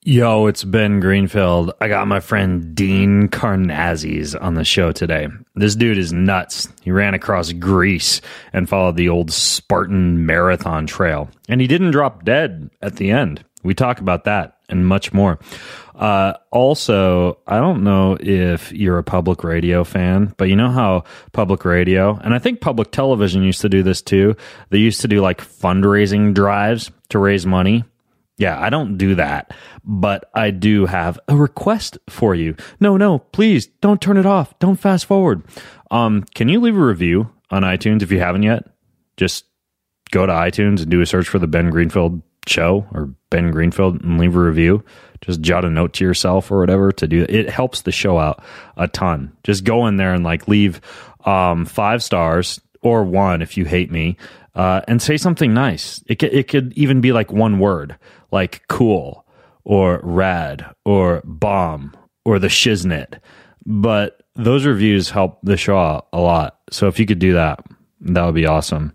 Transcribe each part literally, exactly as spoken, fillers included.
Yo, it's Ben Greenfield. I got my friend Dean Karnazes on the show today. This dude is nuts. He ran across Greece and followed the old Spartan marathon trail. And he didn't drop dead at the end. We talk about that and much more. Uh, also, I don't know if you're a public radio fan, but you know how public radio, and I think public television used to do this too. They used to do like fundraising drives to raise money. Yeah, I don't do that, but I do have a request for you. No, no, please don't turn it off. Don't fast forward. Um, can you leave a review on iTunes if you haven't yet? Just go to iTunes and do a search for the Ben Greenfield Show or Ben Greenfield and leave a review. Just jot a note to yourself or whatever to do. It helps the show out a ton. Just go in there and like leave um, five stars or one if you hate me. Uh, and say something nice. It could, it could even be like one word, like cool or rad or bomb or the shiznit. But those reviews help the show out a lot. So if you could do that, that would be awesome.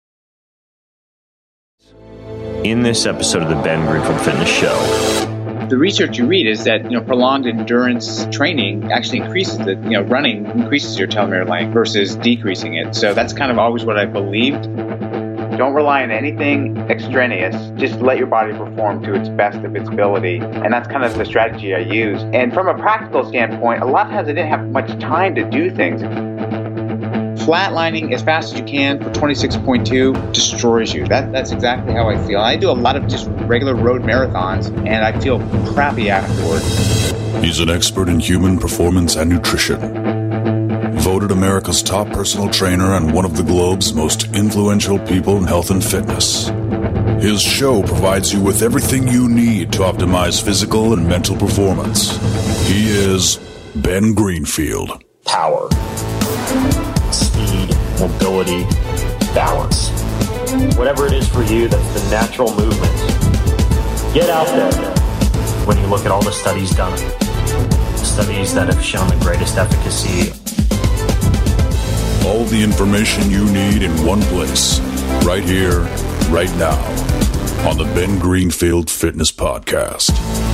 In this episode of the Ben Greenfield Fitness Show, the research you read is that, you know, prolonged endurance training actually increases the, you know, running increases your telomere length versus decreasing it. So that's kind of always what I believed. Don't rely on anything extraneous. Just let your body perform to its best of its ability. And that's kind of the strategy I use. And from a practical standpoint, a lot of times I didn't have much time to do things. Flatlining as fast as you can for twenty-six point two destroys you. That, that's exactly how I feel. I do a lot of just regular road marathons, and I feel crappy afterward. He's an expert in human performance and nutrition. Voted America's top personal trainer and one of the globe's most influential people in health and fitness. His show provides you with everything you need to optimize physical and mental performance. He is Ben Greenfield. Power. Speed, mobility, balance. Whatever it is for you, that's the natural movement. Get out there. When you look at all the studies done, studies that have shown the greatest efficacy. All the information you need in one place, right here, right now, on the Ben Greenfield Fitness Podcast.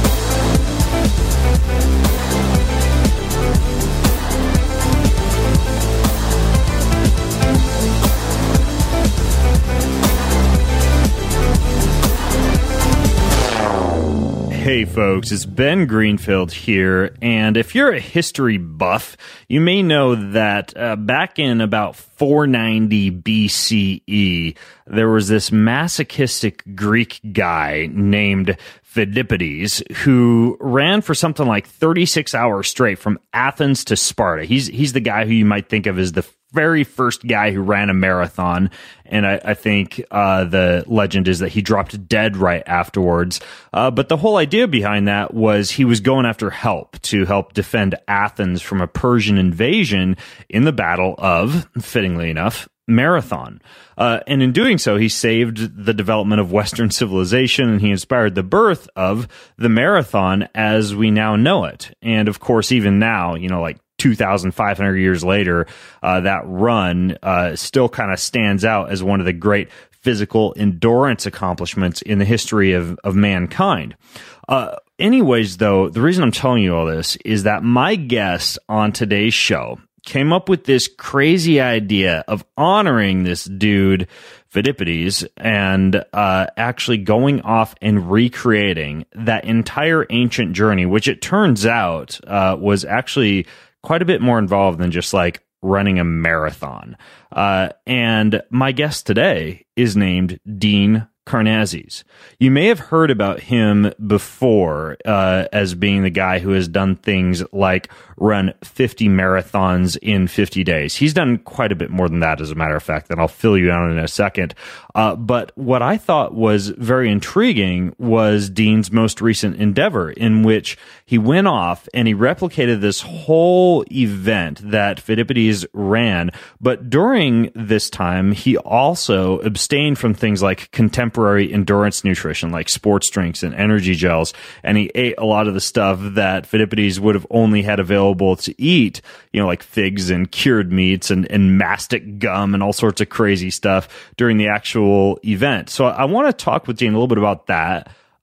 Hey folks, it's Ben Greenfield here, and if you're a history buff, you may know that uh, back in about four ninety B C E, there was this masochistic Greek guy named Phidippides who ran for something like thirty-six hours straight from Athens to Sparta. He's he's the guy who you might think of as the very first guy who ran a marathon, and I, I think uh, the legend is that he dropped dead right afterwards. Uh, but the whole idea behind that was he was going after help to help defend Athens from a Persian invasion in the Battle of, fittingly enough, Marathon. Uh, and in doing so, he saved the development of Western civilization, and he inspired the birth of the marathon as we now know it. And of course, even now, you know, like two thousand five hundred years later, uh, that run uh, still kind of stands out as one of the great physical endurance accomplishments in the history of, of mankind. Uh, anyways, though, the reason I'm telling you all this is that my guest on today's show came up with this crazy idea of honoring this dude, Phidippides, and uh, actually going off and recreating that entire ancient journey, which it turns out uh, was actually quite a bit more involved than just like running a marathon. Uh, and my guest today is named Dean Karnazes. You may have heard about him before uh, as being the guy who has done things like run fifty marathons in fifty days. He's done quite a bit more than that, as a matter of fact, and I'll fill you in in a second. Uh, but what I thought was very intriguing was Dean's most recent endeavor, in which he went off and he replicated this whole event that Phidippides ran. But during this time, he also abstained from things like contemporary endurance nutrition, like sports drinks and energy gels, and he ate a lot of the stuff that Phidippides would have only had available to eat, you know, like figs and cured meats and, and mastic gum and all sorts of crazy stuff during the actual event. So I want to talk with Dean a little bit about that.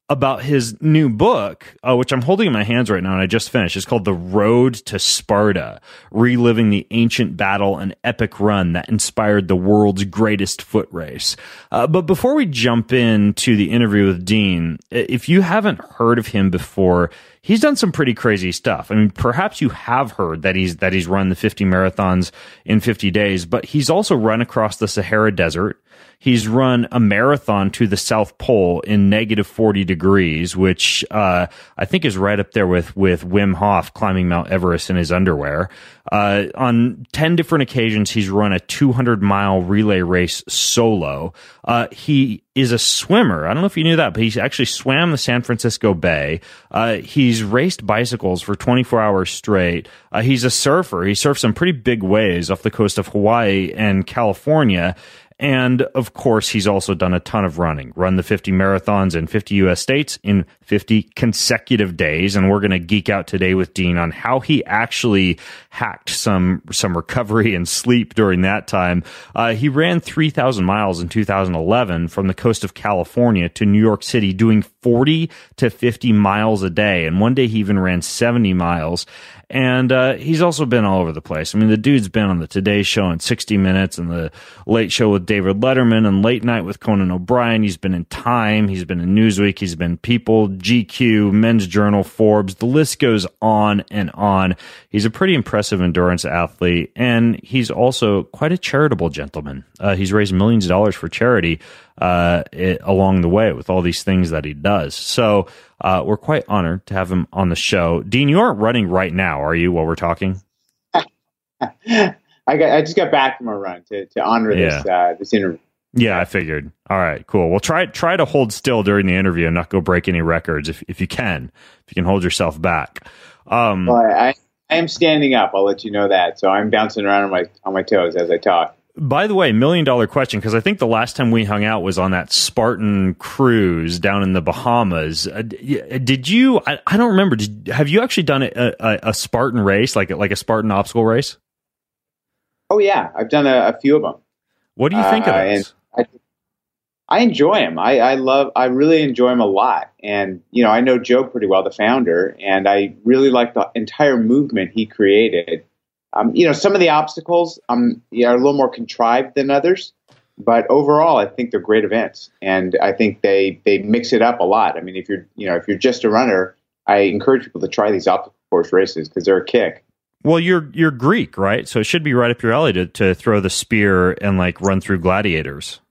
about his new book, uh, which I'm holding in my hands right now and I just finished. It's called The Road to Sparta, Reliving the Ancient Battle and Epic Run That Inspired the World's Greatest Foot Race. Uh, but before we jump into the interview with Dean, if you haven't heard of him before, he's done some pretty crazy stuff. I mean, perhaps you have heard that he's that he's run the fifty marathons in fifty days, but he's also run across the Sahara Desert. He's run a marathon to the South Pole in negative forty degrees, which uh, I think is right up there with, with Wim Hof climbing Mount Everest in his underwear. Uh, on ten different occasions, he's run a two hundred mile relay race solo. Uh, he is a swimmer. I don't know if you knew that, but he actually swam the San Francisco Bay. Uh, he's raced bicycles for twenty-four hours straight. Uh, he's a surfer. He surfs some pretty big waves off the coast of Hawaii and California. And, of course, he's also done a ton of running, run the fifty marathons in fifty U S states in fifty consecutive days. And we're going to geek out today with Dean on how he actually hacked some some recovery and sleep during that time. Uh, he ran three thousand miles in two thousand eleven from the coast of California to New York City, doing forty to fifty miles a day. And one day he even ran seventy miles. And uh, he's also been all over the place. I mean, the dude's been on the Today Show and sixty minutes and the Late Show with David Letterman and Late Night with Conan O'Brien. He's been in Time. He's been in Newsweek. He's been People, G Q, Men's Journal, Forbes. The list goes on and on. He's a pretty impressive endurance athlete, and he's also quite a charitable gentleman. Uh, he's raised millions of dollars for charity uh, it, along the way with all these things that he does. So uh, we're quite honored to have him on the show. Dean, you aren't running right now, are you, while we're talking? I got. I just got back from a run to, to honor yeah. this uh, this interview. Yeah, I figured. All right, cool. Well, try try to hold still during the interview and not go break any records if if you can. If you can hold yourself back. Um, well, I, I am standing up. I'll let you know that. So I'm bouncing around on my on my toes as I talk. By the way, million dollar question, because I think the last time we hung out was on that Spartan cruise down in the Bahamas. Uh, did you? I, I don't remember. Did, have you actually done a, a, a Spartan race, like like a Spartan obstacle race? Oh yeah, I've done a, a few of them. What do you think uh, of those? I, I enjoy them. I, I love. I really enjoy them a lot. And you know, I know Joe pretty well, the founder, and I really like the entire movement he created. Um, you know, some of the obstacles um, are a little more contrived than others, but overall, I think they're great events, and I think they they mix it up a lot. I mean, if you're you know if you're just a runner, I encourage people to try these obstacle course races because they're a kick. Well, you're you're Greek, right? So it should be right up your alley to to throw the spear and like run through gladiators.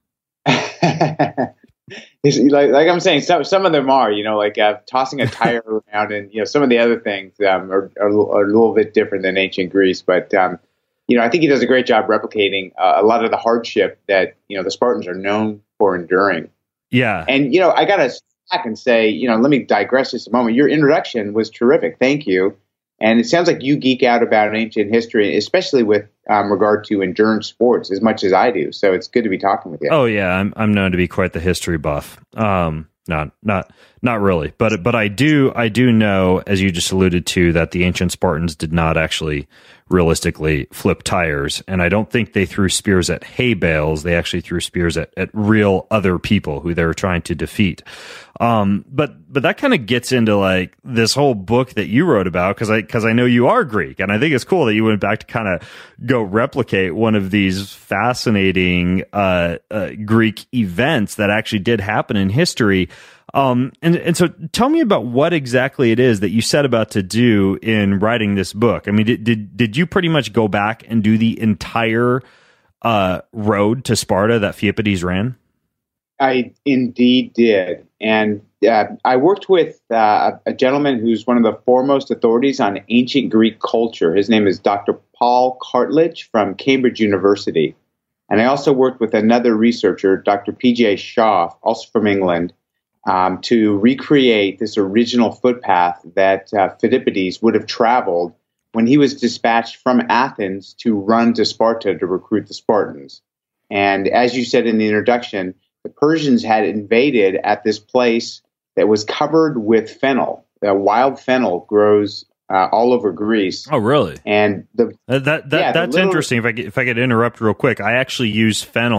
like, like I'm saying, some some of them are, you know, like uh, tossing a tire around, and you know, some of the other things um, are, are, are a little bit different than ancient Greece. But um, you know, I think he does a great job replicating uh, a lot of the hardship that you know the Spartans are known for enduring. Yeah, and you know, I gotta step back and say, you know, let me digress just a moment. Your introduction was terrific. Thank you. And it sounds like you geek out about ancient history, especially with um, regard to endurance sports, as much as I do. So it's good to be talking with you. Oh yeah, I'm I'm known to be quite the history buff. Um, not not not really, but but I do I do know, as you just alluded to, that the ancient Spartans did not actually realistically flip tires, and I don't think they threw spears at hay bales. They actually threw spears at, at real other people who they were trying to defeat. Um, but but that kind of gets into like this whole book that you wrote about, because I because I know you are Greek, and I think it's cool that you went back to kind of go replicate one of these fascinating uh, uh, Greek events that actually did happen in history. Um, and, and so tell me about what exactly it is that you set about to do in writing this book. I mean, did, did, did you pretty much go back and do the entire, uh, road to Sparta that Pheidippides ran? I indeed did. And, uh, I worked with, uh, a gentleman who's one of the foremost authorities on ancient Greek culture. His name is Doctor Paul Cartledge from Cambridge University. And I also worked with another researcher, Doctor P J Shaw, also from England, Um, to recreate this original footpath that uh, Pheidippides would have traveled when he was dispatched from Athens to run to Sparta to recruit the Spartans. And as you said in the introduction, the Persians had invaded at this place that was covered with fennel. The wild fennel grows uh, all over Greece. Oh, really? And the that that, that yeah, that's little, interesting. If I if I could interrupt real quick, I actually use fennel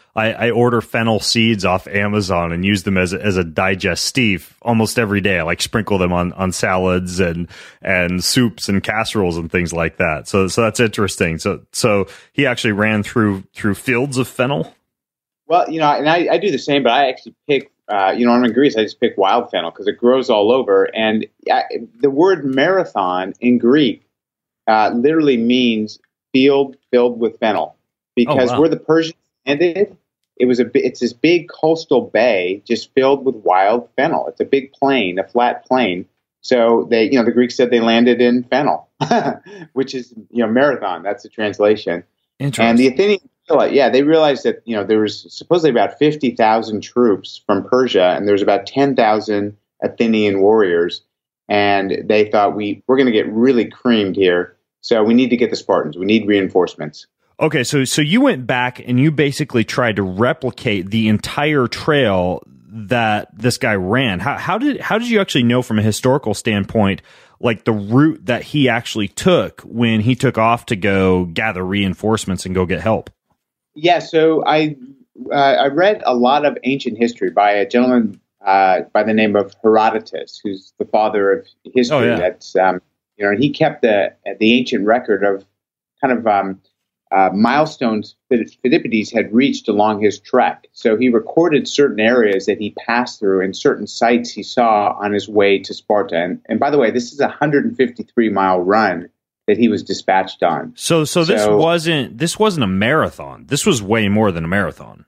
I, I order fennel seeds off Amazon and use them as a, as a digestif almost every day. I like sprinkle them on, on salads and and soups and casseroles and things like that. So so that's interesting. So so he actually ran through through fields of fennel. Well, you know, and I, I do the same, but I actually pick. Uh, you know, I'm in Greece. I just pick wild fennel because it grows all over. And I, the word marathon in Greek uh, literally means field filled with fennel, because oh, wow. where the Persians landed, it was a it's this big coastal bay just filled with wild fennel. It's a big plain, a flat plain. So they, you know, the Greeks said they landed in fennel, which is, you know, marathon. That's the translation. Interesting. And the Athenians, yeah, they realized that, you know, there was supposedly about fifty thousand troops from Persia, and there was about ten thousand Athenian warriors. And they thought, we, we're going to get really creamed here. So we need to get the Spartans. We need reinforcements. Okay, so so you went back and you basically tried to replicate the entire trail that this guy ran. How, how did how did you actually know from a historical standpoint, like the route that he actually took when he took off to go gather reinforcements and go get help? Yeah, so I uh, I read a lot of ancient history by a gentleman uh, by the name of Herodotus, who's the father of history. Oh, yeah. That's um, you know, and he kept the the ancient record of kind of um, uh, milestones that Phidippides had reached along his trek. So he recorded certain areas that he passed through and certain sites he saw on his way to Sparta. And, and by the way, this is a one hundred fifty-three mile run that he was dispatched on. So, so this so, wasn't this wasn't a marathon. This was way more than a marathon.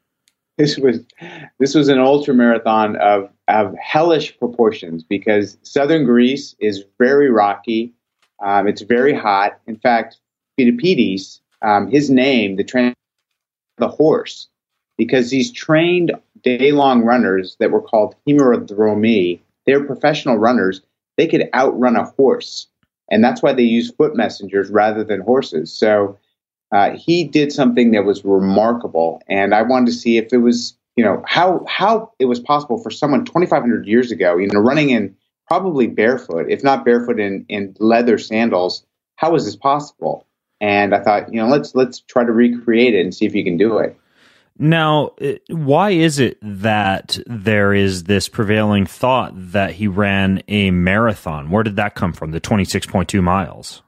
This was this was an ultra marathon of of hellish proportions, because southern Greece is very rocky. Um, it's very hot. In fact, Phidippides, um, his name, the train, the horse, because these trained day long runners that were called hemerodromi, they're professional runners. They could outrun a horse. And that's why they use foot messengers rather than horses. So uh, he did something that was remarkable. And I wanted to see if it was, you know, how how it was possible for someone twenty-five hundred years ago, you know, running in probably barefoot, if not barefoot in, in leather sandals. How is this possible? And I thought, you know, let's let's try to recreate it and see if you can do it. Now, why is it that there is this prevailing thought that he ran a marathon? Where did that come from, the twenty-six point two miles?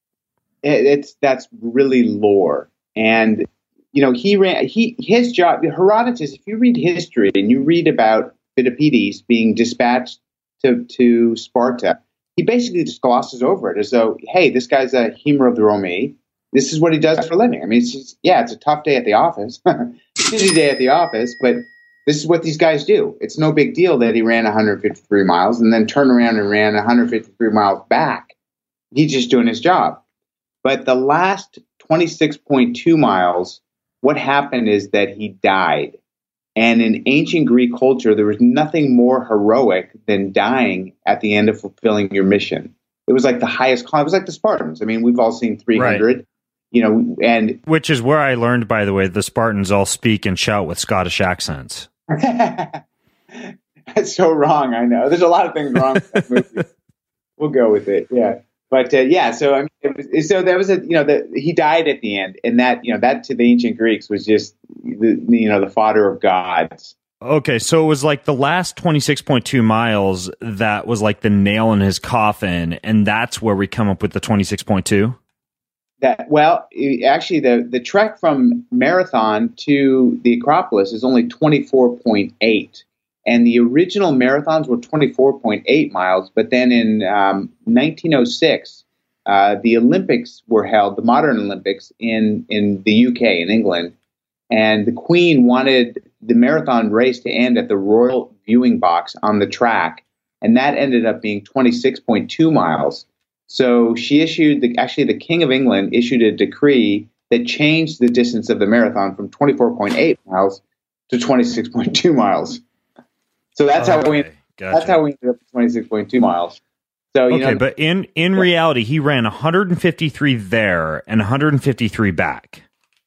It's that's really lore. And, you know, he ran, he his job, Herodotus, if you read history and you read about Phidippides being dispatched to, to Sparta, he basically just glosses over it as though, hey, this guy's a hemerodromi. This is what he does for a living. I mean, it's just, yeah, it's a tough day at the office, shitty day at the office, but this is what these guys do. It's no big deal that he ran one hundred fifty-three miles and then turned around and ran one hundred fifty-three miles back. He's just doing his job. But the last twenty-six point two miles, what happened is that he died. And in ancient Greek culture, there was nothing more heroic than dying at the end of fulfilling your mission. It was like the highest climb. It was like the Spartans. I mean, we've all seen three hundred. Right. You know, and which is where I learned, by the way, the Spartans all speak and shout with Scottish accents. That's so wrong. I know. There's a lot of things wrong with that movie. We'll go with it. Yeah. But uh, yeah, so I mean, it was, so there was a, you know, the, he died at the end, and that, you know, that to the ancient Greeks was just, the, you know, the fodder of gods. Okay, so it was like the last twenty-six point two miles that was like the nail in his coffin, and that's where we come up with the twenty-six point two? That, well, actually, the, the trek from Marathon to the Acropolis is only twenty-four point eight. And the original marathons were twenty-four point eight miles. But then in um, nineteen oh six, uh, the Olympics were held, the modern Olympics, in, in the U K, in England. And the Queen wanted the marathon race to end at the Royal Viewing Box on the track. And that ended up being twenty-six point two miles. So she issued, the, actually the King of England issued a decree that changed the distance of the marathon from twenty-four point eight miles to twenty-six point two miles. So that's oh, how we, okay. Gotcha. That's how we ended up at twenty-six point two miles. So, you okay, know, but in, in yeah. reality, he ran one hundred fifty-three there and one hundred fifty-tee back.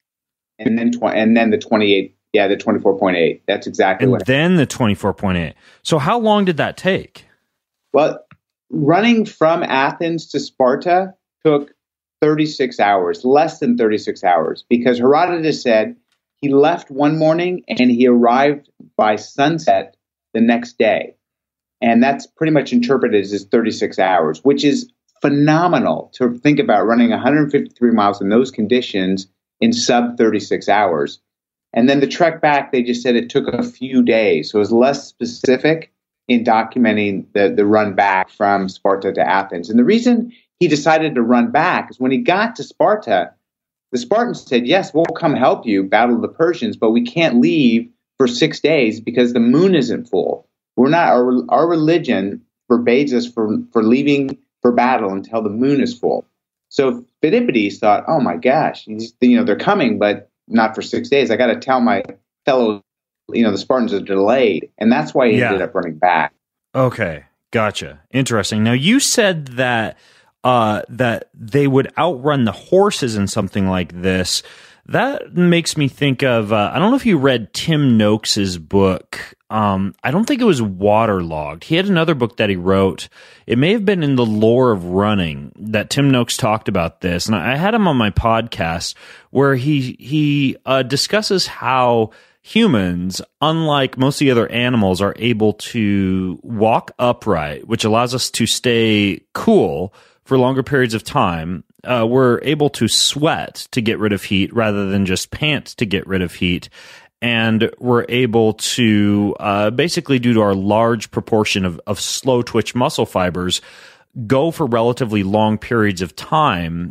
And then, tw- and then the twenty-eight, yeah, the twenty-four point eight. That's exactly and what. And then the twenty-four point eight. So how long did that take? Well, running from Athens to Sparta took thirty-six hours, less than thirty-six hours, because Herodotus said he left one morning and he arrived by sunset the next day. And that's pretty much interpreted as thirty-six hours, which is phenomenal to think about running one hundred fifty-three miles in those conditions in sub thirty-six hours. And then the trek back, they just said it took a few days. So it was less specific in documenting the, the run back from Sparta to Athens. And the reason he decided to run back is when he got to Sparta, the Spartans said, yes, we'll come help you battle the Persians, but we can't leave for six days because the moon isn't full. We're not, our, our religion forbids us for, for leaving for battle until the moon is full. So Phidippides thought, oh my gosh, you know, they're coming, but not for six days. I got to tell my fellow, you know, the Spartans are delayed. And that's why he yeah. ended up running back. Okay. Gotcha. Interesting. Now you said that, uh, that they would outrun the horses in something like this. That makes me think of, uh, I don't know if you read Tim Noakes's book. Um, I don't think it was Waterlogged. He had another book that he wrote. It may have been in the Lore of Running that Tim Noakes talked about this. And I had him on my podcast where he, he, uh, discusses how humans, unlike most of the other animals, are able to walk upright, which allows us to stay cool for longer periods of time. Uh, we're able to sweat to get rid of heat rather than just pant to get rid of heat. And we're able to, uh, basically due to our large proportion of, of slow twitch muscle fibers, go for relatively long periods of time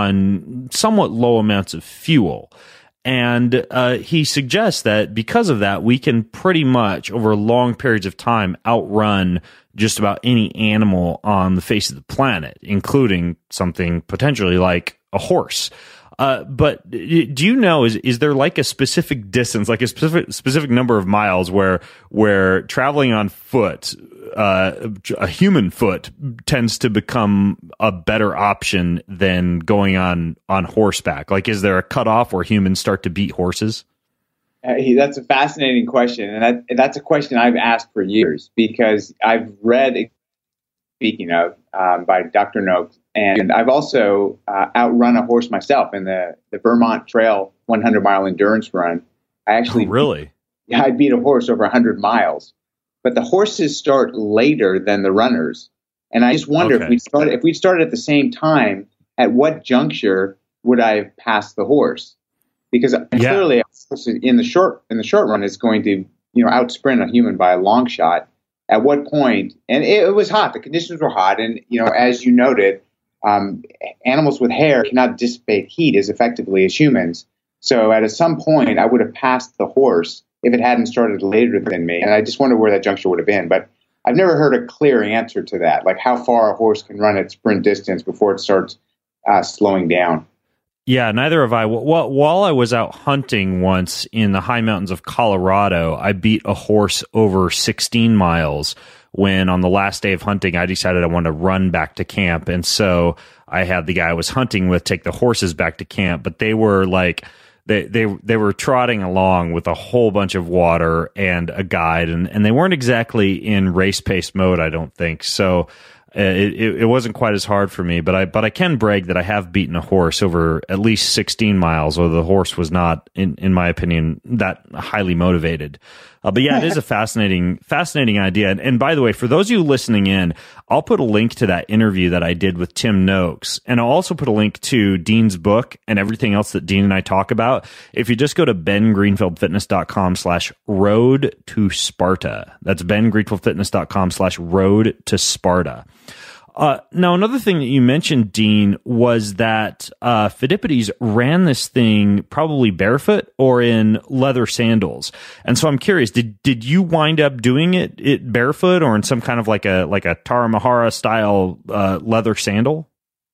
on somewhat low amounts of fuel. And uh, he suggests that because of that, we can pretty much, over long periods of time, outrun just about any animal on the face of the planet, including something potentially like a horse. Uh, but do you know, is is there like a specific distance, like a specific specific number of miles where where traveling on foot, uh, a human foot, tends to become a better option than going on, on horseback? Like, is there a cutoff where humans start to beat horses? Uh, that's a fascinating question, and that, that's a question I've asked for years because I've read, speaking of, um, by Doctor Noakes, and I've also uh, outrun a horse myself in the, the Vermont Trail one hundred mile endurance run. I actually oh, really, yeah, I beat a horse over one hundred miles, but the horses start later than the runners, and I just wonder okay. if we started if we started at the same time, at what juncture would I have passed the horse? Because yeah. clearly, in the short in the short run, it's going to you know outsprint a human by a long shot. At what point? And it, it was hot. The conditions were hot, and you know, as you noted, um, animals with hair cannot dissipate heat as effectively as humans. So, at some point, I would have passed the horse if it hadn't started later than me. And I just wonder where that juncture would have been. But I've never heard a clear answer to that, like how far a horse can run at sprint distance before it starts uh, slowing down. Yeah, neither have I. While I was out hunting once in the high mountains of Colorado, I beat a horse over sixteen miles when on the last day of hunting, I decided I wanted to run back to camp. And so I had the guy I was hunting with take the horses back to camp, but they were like, they, they, they were trotting along with a whole bunch of water and a guide, and, and they weren't exactly in race pace mode, I don't think. So It, it, it wasn't quite as hard for me, but I but I can brag that I have beaten a horse over at least sixteen miles, although the horse was not, in, in my opinion, that highly motivated. Uh, but yeah, it is a fascinating fascinating idea. And, and by the way, for those of you listening in, I'll put a link to that interview that I did with Tim Noakes, and I'll also put a link to Dean's book and everything else that Dean and I talk about. If you just go to bengreenfieldfitness.com slash road to Sparta. That's bengreenfieldfitness.com slash road to Sparta. Uh, now, another thing that you mentioned, Dean, was that uh, Phidippides ran this thing probably barefoot or in leather sandals. And so I'm curious, did did you wind up doing it, it barefoot or in some kind of like a like a Taramahara style uh, leather sandal?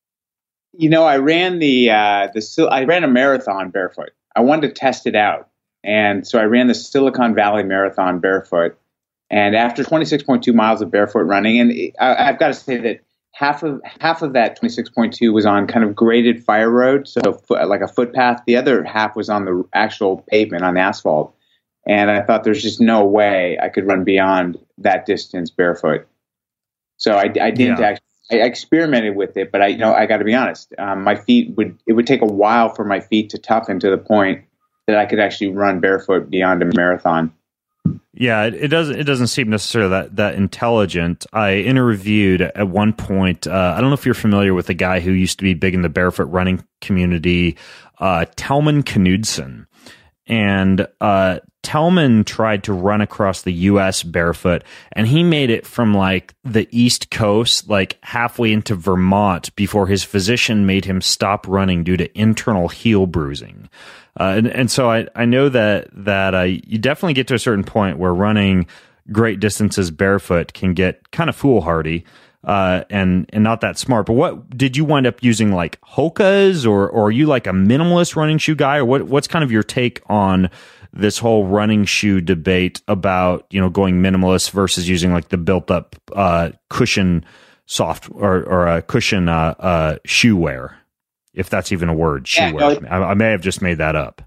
You know, I ran the uh, the I ran a marathon barefoot. I wanted to test it out, and so I ran the Silicon Valley Marathon barefoot. And after twenty-six point two miles of barefoot running, and I, I've got to say that half of half of that twenty-six point two was on kind of graded fire road, so like a footpath. The other half was on the actual pavement, on the asphalt. And I thought there's just no way I could run beyond that distance barefoot. So I, I didn't. Yeah. Actually, I experimented with it, but I, you know, I got to be honest. Um, my feet would it would take a while for my feet to toughen to the point that I could actually run barefoot beyond a marathon. Yeah, it, it doesn't. It doesn't seem necessarily that that intelligent. I interviewed at one point. Uh, I don't know if you're familiar with a guy who used to be big in the barefoot running community, uh, Telman Knudsen, and uh, Telman tried to run across the U S barefoot, and he made it from like the East Coast, like halfway into Vermont, before his physician made him stop running due to internal heel bruising. Uh, and, and so I, I know that that uh, you definitely get to a certain point where running great distances barefoot can get kind of foolhardy uh, and and not that smart. But what did you wind up using, like Hoka's, or or are you like a minimalist running shoe guy, or what? What's kind of your take on this whole running shoe debate about, you know, going minimalist versus using like the built up uh, cushion soft or or a cushion uh, uh, shoe wear? If that's even a word, shoe yeah, wear. No, I, I may have just made that up.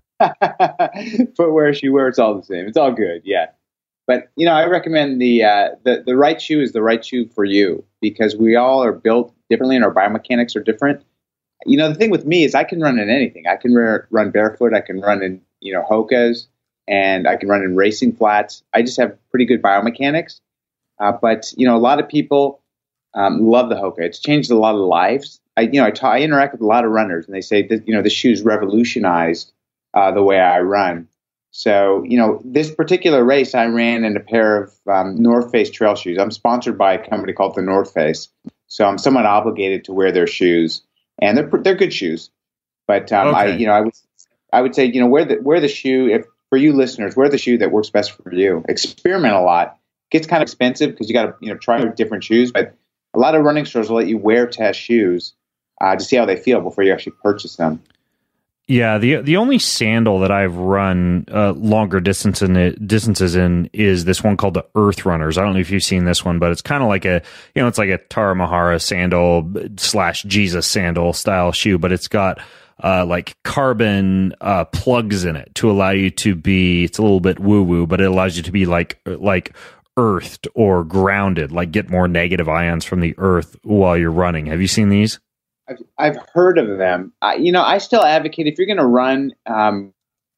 Footwear, shoe wear, it's all the same. It's all good, yeah. But, you know, I recommend the, uh, the the right shoe is the right shoe for you, because we all are built differently and our biomechanics are different. You know, the thing with me is I can run in anything. I can re- run barefoot. I can run in, you know, Hoka's, and I can run in racing flats. I just have pretty good biomechanics. Uh, but, you know, a lot of people um, love the Hoka. It's changed a lot of lives. I, you know, I, ta- I interact with a lot of runners, and they say that, you know, the shoe's revolutionized uh, the way I run. So, you know, this particular race I ran in a pair of um, North Face trail shoes. I'm sponsored by a company called the North Face, so I'm somewhat obligated to wear their shoes, and they're they're good shoes. But um, okay. I, you know, I would I would say, you know, wear the wear the shoe. If for you listeners, wear the shoe that works best for you. Experiment a lot. It gets kind of expensive because you got to, you know, try different shoes, but a lot of running stores will let you wear test shoes Uh, to see how they feel before you actually purchase them. Yeah, the the only sandal that I've run uh, longer distance in it, distances in is this one called the Earth Runners. I don't know if you've seen this one, but it's kind of like a, you know, it's like a Tara Mahara sandal slash Jesus sandal style shoe, but it's got uh, like carbon uh, plugs in it to allow you to be. It's a little bit woo woo, but it allows you to be like like earthed or grounded, like get more negative ions from the earth while you're running. Have you seen these? I've, I've heard of them. I, you know, I still advocate if you're going to run um,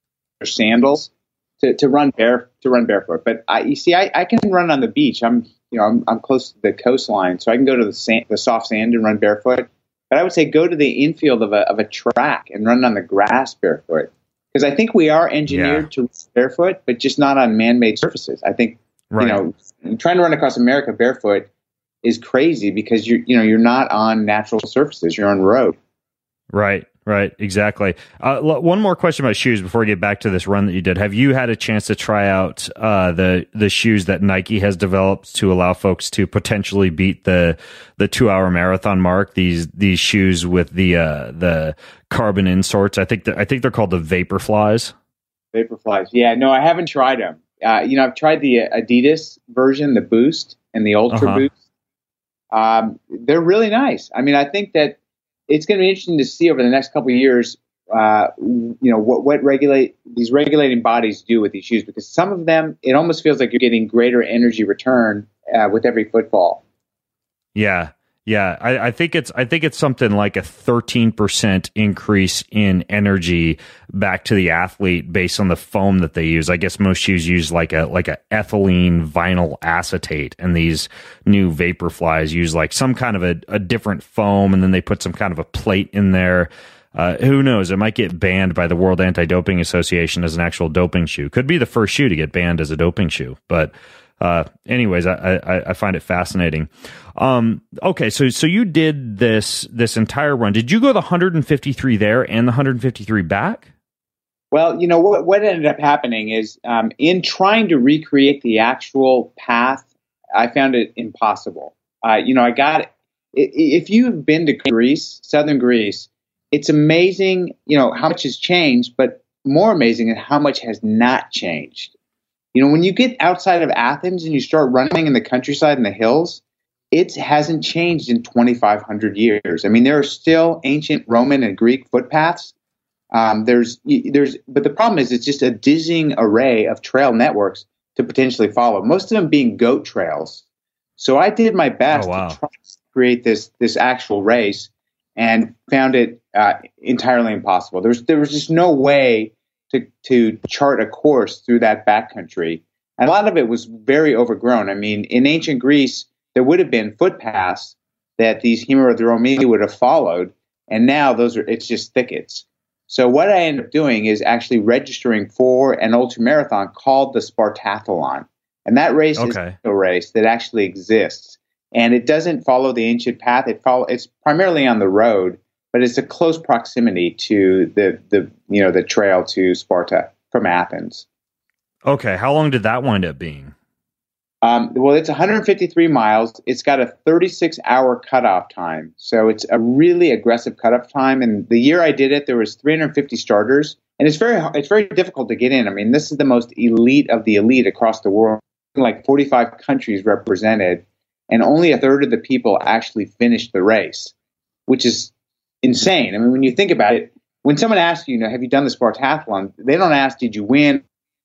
sandals to, to run bare to run barefoot. But I, you see, I, I can run on the beach. I'm you know I'm, I'm close to the coastline, so I can go to the sand, the soft sand and run barefoot. But I would say go to the infield of a of a track and run on the grass barefoot, because I think we are engineered yeah. to run barefoot, but just not on man-made surfaces. I think right. you know trying to run across America barefoot is crazy because you're, you know, you're not on natural surfaces. You're on road. Right, right, exactly. Uh, l- one more question about shoes before we get back to this run that you did. Have you had a chance to try out uh, the the shoes that Nike has developed to allow folks to potentially beat the the two hour marathon mark? These these shoes with the uh, the carbon inserts. I think that, I think they're called the Vaporflies. Vaporflies. Yeah, no, I haven't tried them. Uh, you know, I've tried the Adidas version, the Boost and the Ultra uh-huh. Boost. Um, they're really nice. I mean, I think that it's going to be interesting to see over the next couple of years, uh, you know, what, what regulate these regulating bodies do with these shoes, because some of them, it almost feels like you're getting greater energy return uh, with every footfall. Yeah. Yeah, I, I think it's I think it's something like a thirteen percent increase in energy back to the athlete based on the foam that they use. I guess most shoes use like a like a ethylene vinyl acetate, and these new Vaporflies use like some kind of a, a different foam, and then they put some kind of a plate in there. Uh, who knows? It might get banned by the World Anti-Doping Association as an actual doping shoe. Could be the first shoe to get banned as a doping shoe, but. Uh, anyways, I, I, I find it fascinating. Um, okay, so so you did this this entire run. Did you go the one hundred fifty-three there and the one hundred fifty-three back? Well, you know what what ended up happening is um, in trying to recreate the actual path, I found it impossible. Uh, you know, I got it. If you've been to Greece, southern Greece, it's amazing. You know how much has changed, but more amazing is how much has not changed. You know, when you get outside of Athens and you start running in the countryside and the hills, it hasn't changed in twenty-five hundred years. I mean, there are still ancient Roman and Greek footpaths. Um, there's, there's, but the problem is it's just a dizzying array of trail networks to potentially follow, most of them being goat trails. So I did my best oh, wow. to try to create this, this actual race, and found it uh, entirely impossible. There was, there was just no way to, to chart a course through that backcountry. And a lot of it was very overgrown. I mean, in ancient Greece, there would have been footpaths that these hemerodromi would have followed, and now those are it's just thickets. So what I ended up doing is actually registering for an ultramarathon called the Spartathlon. And that race okay. is a race that actually exists. And it doesn't follow the ancient path. It follow it's primarily on the road, but it's a close proximity to the, the you know the trail to Sparta from Athens. Okay, how long did that wind up being? Um, well, it's one hundred fifty-three miles. It's got a thirty-six hour cutoff time. So it's a really aggressive cutoff time. And the year I did it, there was three hundred fifty starters. And it's very it's very difficult to get in. I mean, this is the most elite of the elite across the world. Like forty-five countries represented. And only a third of the people actually finished the race, which is insane. I mean, when you think about it, when someone asks you, you know, have you done the Spartathlon? They don't ask, did you win?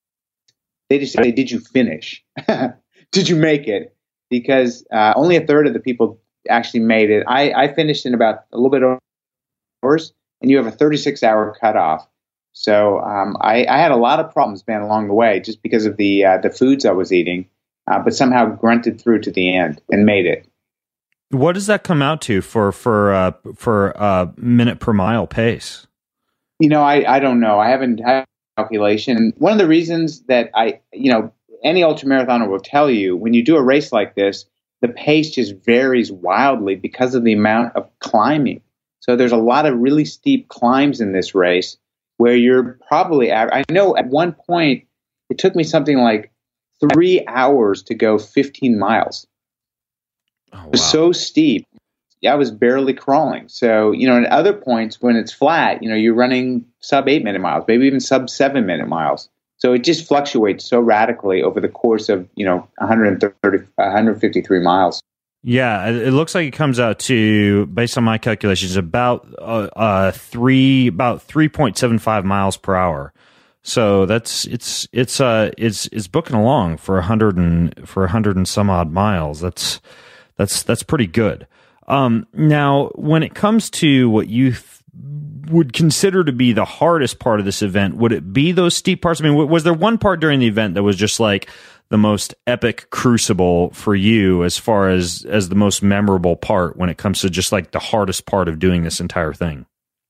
They just say, did you finish? Did you make it? Because uh, only a third of the people actually made it. I, I finished in about a little bit over hours, and you have a thirty-six hour cutoff. So um, I, I had a lot of problems, man, along the way, just because of the uh, the foods I was eating, uh, but somehow grunted through to the end and made it. What does that come out to for for uh, for uh, minute per mile pace? You know, I, I don't know. I haven't had a calculation. One of the reasons that I, you know, any ultramarathoner will tell you, when you do a race like this, the pace just varies wildly because of the amount of climbing. So there's a lot of really steep climbs in this race where you're probably, I know at one point it took me something like three hours to go fifteen miles. Oh, wow. It was so steep. I was barely crawling. So, you know, at other points when it's flat, you know, you're running sub eight minute miles, maybe even sub seven minute miles. So it just fluctuates so radically over the course of, you know, one hundred thirty, one hundred fifty-three miles. Yeah, it looks like it comes out to, based on my calculations, about uh, uh three about three point seven five miles per hour. So that's it's it's uh it's it's booking along for a hundred and for a hundred and some odd miles. That's that's that's pretty good. Um, now, when it comes to what you th- would consider to be the hardest part of this event, would it be those steep parts? I mean, w- was there one part during the event that was just like the most epic crucible for you as far as, as the most memorable part when it comes to just like the hardest part of doing this entire thing?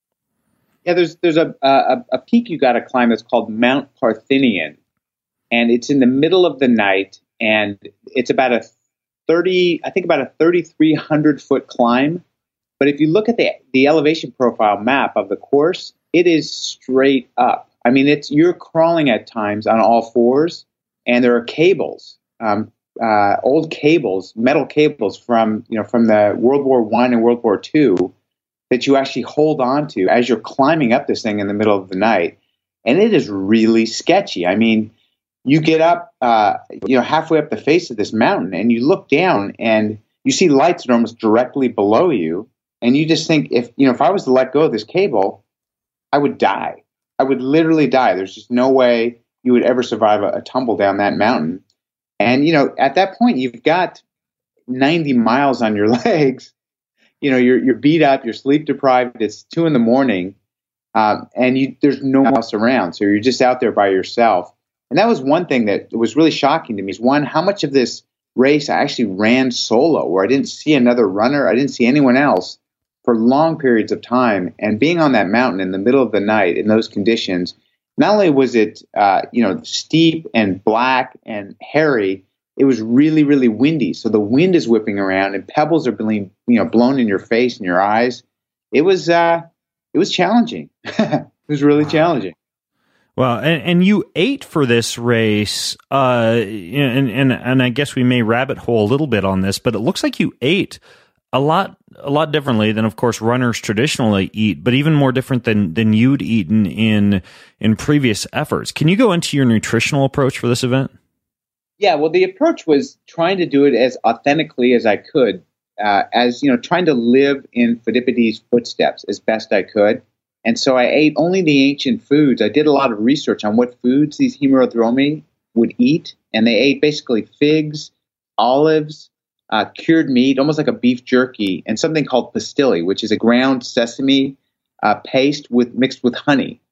Yeah, there's there's a a, a peak you got to climb that's called Mount Parthenion, and it's in the middle of the night, and it's about a thirty, I think about a thirty-three hundred foot climb. But if you look at the the elevation profile map of the course, it is straight up. I mean, it's you're crawling at times on all fours, and there are cables, um, uh, old cables, metal cables from you know from the World War One and World War Two that you actually hold on to as you're climbing up this thing in the middle of the night, and it is really sketchy. I mean, you get up, uh, you know, halfway up the face of this mountain, and you look down, and you see lights that are almost directly below you. And you just think, if you know, if I was to let go of this cable, I would die. I would literally die. There's just no way you would ever survive a, a tumble down that mountain. And you know, at that point, you've got ninety miles on your legs. You know, you're you're beat up, you're sleep deprived. It's two in the morning, um, and you there's no one else around, so you're just out there by yourself. And that was one thing that was really shocking to me. Is one, how much of this race I actually ran solo, where I didn't see another runner, I didn't see anyone else for long periods of time. And being on that mountain in the middle of the night in those conditions, not only was it uh, you know steep and black and hairy, it was really, really windy. So the wind is whipping around and pebbles are being, you know, blown in your face and your eyes. It was, uh, it was challenging. It was really wow. challenging. Well, and, and you ate for this race, uh, and, and, and I guess we may rabbit hole a little bit on this, but it looks like you ate a lot, a lot differently than, of course, runners traditionally eat, but even more different than, than you'd eaten in, in previous efforts. Can you go into your nutritional approach for this event? Yeah, well, the approach was trying to do it as authentically as I could, uh, as, you know, trying to live in Phidippides' footsteps as best I could. And so I ate only the ancient foods. I did a lot of research on what foods these hemerodromi would eat. And they ate basically figs, olives, uh, cured meat, almost like a beef jerky, and something called pastili, which is a ground sesame uh, paste with mixed with honey.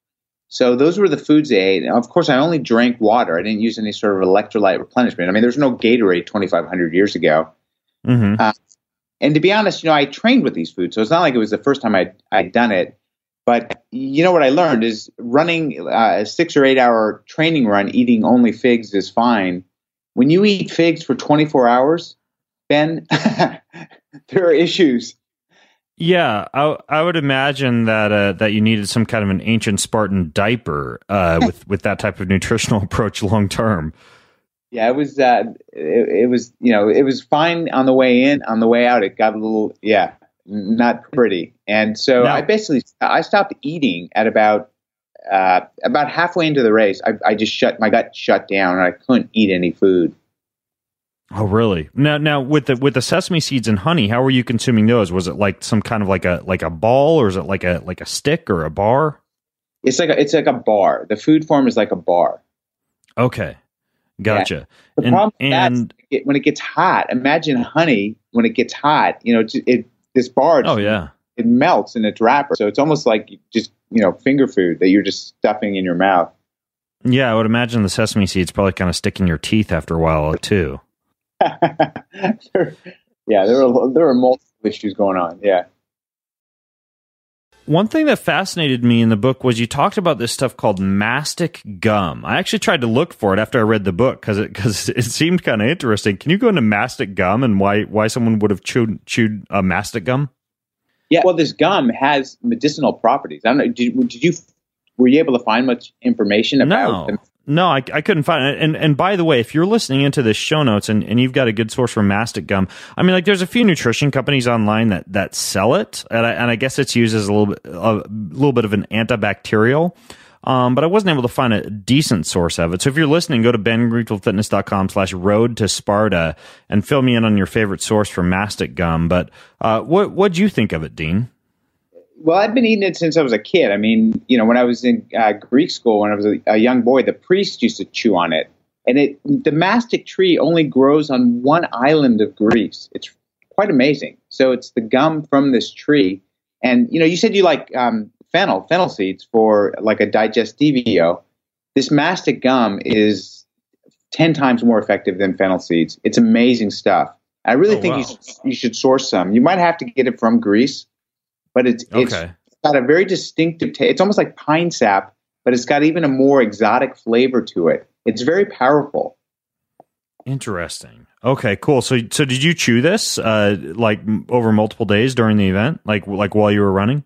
So those were the foods they ate. And of course, I only drank water. I didn't use any sort of electrolyte replenishment. I mean, there's no Gatorade twenty-five hundred years ago. Mm-hmm. Uh, and to be honest, you know, I trained with these foods. So it's not like it was the first time I'd, I'd done it. But you know what I learned is running uh, a six or eight hour training run, eating only figs is fine. When you eat figs for twenty-four hours, Ben, there are issues. Yeah, I, I would imagine that uh, that you needed some kind of an ancient Spartan diaper uh, with with that type of nutritional approach long term. Yeah, it was. Uh, it, it was. You know, it was fine on the way in. On the way out, it got a little. Yeah, not pretty. And so now, I basically I stopped eating at about uh, about halfway into the race. I, I just shut my gut shut down, and I couldn't eat any food. Oh, really? Now, now with the with the sesame seeds and honey, how were you consuming those? Was it like some kind of like a like a ball, or is it like a like a stick or a bar? It's like a, it's like a bar. The food form is like a bar. Okay, gotcha. Yeah. The and problem and is when it gets hot, imagine honey when it gets hot. You know, it, it this bar. Oh yeah, it melts in its wrapper, so it's almost like just you know finger food that you're just stuffing in your mouth. Yeah, I would imagine the sesame seeds probably kind of stick in your teeth after a while too. there, yeah, there are there are multiple issues going on. Yeah. One thing that fascinated me in the book was you talked about this stuff called mastic gum. I actually tried to look for it after I read the book because it because it seemed kind of interesting. Can you go into mastic gum and why why someone would have chewed chewed a mastic gum? Yeah, well, this gum has medicinal properties. I don't know. Did, did you were you able to find much information about no. them? No, I, I couldn't find it. And and by the way, if you're listening into the show notes and, and you've got a good source for mastic gum, I mean, like there's a few nutrition companies online that, that sell it, and I, and I guess it's used as a little bit a little bit of an antibacterial. Um, but I wasn't able to find a decent source of it. So if you're listening, go to ben greenfield fitness dot com slash road to Sparta and fill me in on your favorite source for mastic gum. But uh, what what'd you think of it, Dean? Well, I've been eating it since I was a kid. I mean, you know, when I was in uh, Greek school, when I was a, a young boy, the priest used to chew on it. And it, the mastic tree only grows on one island of Greece. It's quite amazing. So it's the gum from this tree. And, you know, you said you like um, fennel, fennel seeds for like a Digestivo. This mastic gum is ten times more effective than fennel seeds. It's amazing stuff. I really oh, think wow. you, should, you should source some. You might have to get it from Greece. But it's, it's okay. got a very distinctive taste. It's almost like pine sap, but it's got even a more exotic flavor to it. It's very powerful. Interesting. Okay, cool. So, so did you chew this uh, like over multiple days during the event, like like while you were running?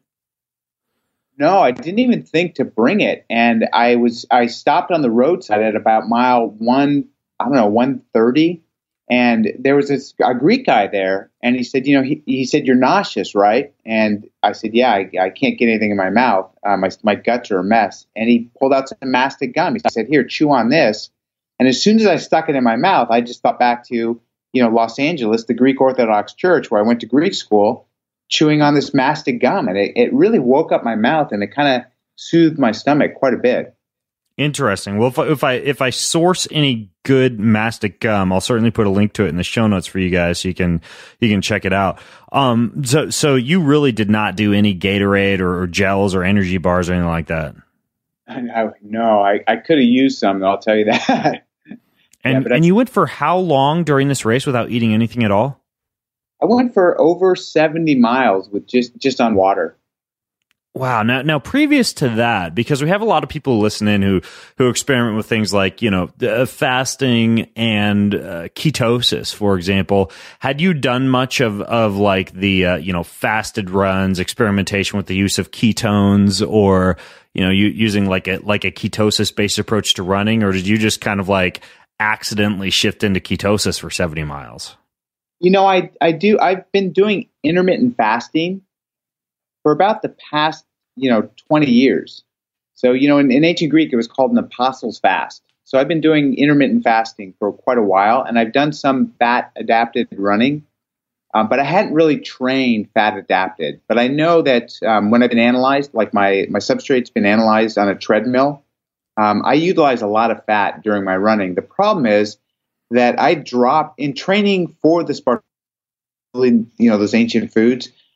No, I didn't even think to bring it, and I was I stopped on the roadside at about mile one. I don't know, one thirty. And there was this a Greek guy there, and he said, you know, he, he said, you're nauseous, right? And I said, yeah, I, I can't get anything in my mouth. Uh, my my guts are a mess. And he pulled out some mastic gum. He said, here, chew on this. And as soon as I stuck it in my mouth, I just thought back to, you know, Los Angeles, the Greek Orthodox Church, where I went to Greek school, chewing on this mastic gum. And it, it really woke up my mouth, and it kind of soothed my stomach quite a bit. Interesting. Well, if I, if I if I source any good mastic gum, I'll certainly put a link to it in the show notes for you guys, so you can you can check it out. Um, so so you really did not do any Gatorade or, or gels or energy bars or anything like that. I, I, no, I, I could have used some. I'll tell you that. And yeah, and you went for how long during this race without eating anything at all? I went for over seventy miles with just just on water. Wow. Now, now, previous to that, because we have a lot of people listening who who experiment with things like, you know, uh, fasting and uh, ketosis, for example. Had you done much of of like the uh, you know fasted runs, experimentation with the use of ketones, or you know, you, using like a like a ketosis based approach to running, or did you just kind of like accidentally shift into ketosis for seventy miles? You know, I I do. I've been doing intermittent fasting for about the past, you know, twenty years. So, you know, in, in ancient Greek, it was called an apostles' fast. So I've been doing intermittent fasting for quite a while, and I've done some fat-adapted running, um, but I hadn't really trained fat-adapted. But I know that um, when I've been analyzed, like my, my substrate's been analyzed on a treadmill, um, I utilize a lot of fat during my running. The problem is that I drop, in training for the Spartan, you know, those ancient foods,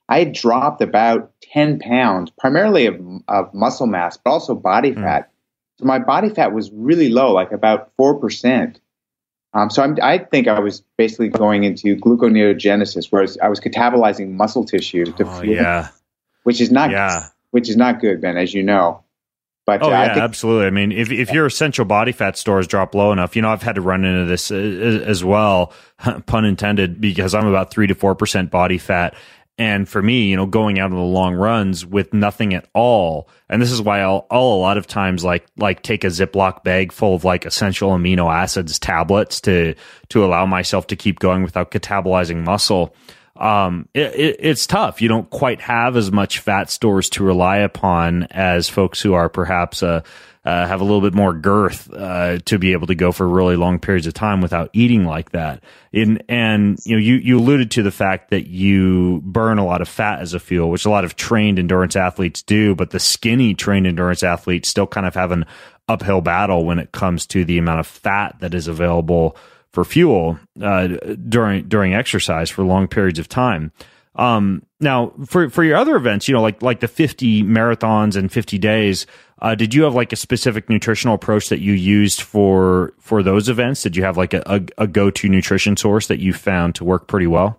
I had dropped about ten pounds, primarily of, of muscle mass, but also body Mm. fat. So my body fat was really low, like about four percent. Um, so I'm, I think I was basically going into gluconeogenesis, where I was, I was catabolizing muscle tissue to Oh, fuel, yeah. which is not, Yeah. which is not good, Ben, as you know. But Oh, uh, yeah, I think, absolutely. I mean, if if your essential body fat stores drop low enough, you know, I've had to run into this uh, as well, pun intended, because I'm about three to four percent body fat. And for me, you know, going out on the long runs with nothing at all, and this is why I'll, I'll a lot of times like like take a Ziploc bag full of like essential amino acids tablets to to allow myself to keep going without catabolizing muscle. Um, it, it, it's tough. You don't quite have as much fat stores to rely upon as folks who are perhaps uh, uh, have a little bit more girth uh, to be able to go for really long periods of time without eating like that. In, and you know, you, you alluded to the fact that you burn a lot of fat as a fuel, which a lot of trained endurance athletes do, but the skinny trained endurance athletes still kind of have an uphill battle when it comes to the amount of fat that is available for fuel uh, during during exercise for long periods of time. Um, now, for for your other events, you know, like like the fifty marathons and fifty days, uh, did you have like a specific nutritional approach that you used for for those events? Did you have like a, a, a go-to nutrition source that you found to work pretty well?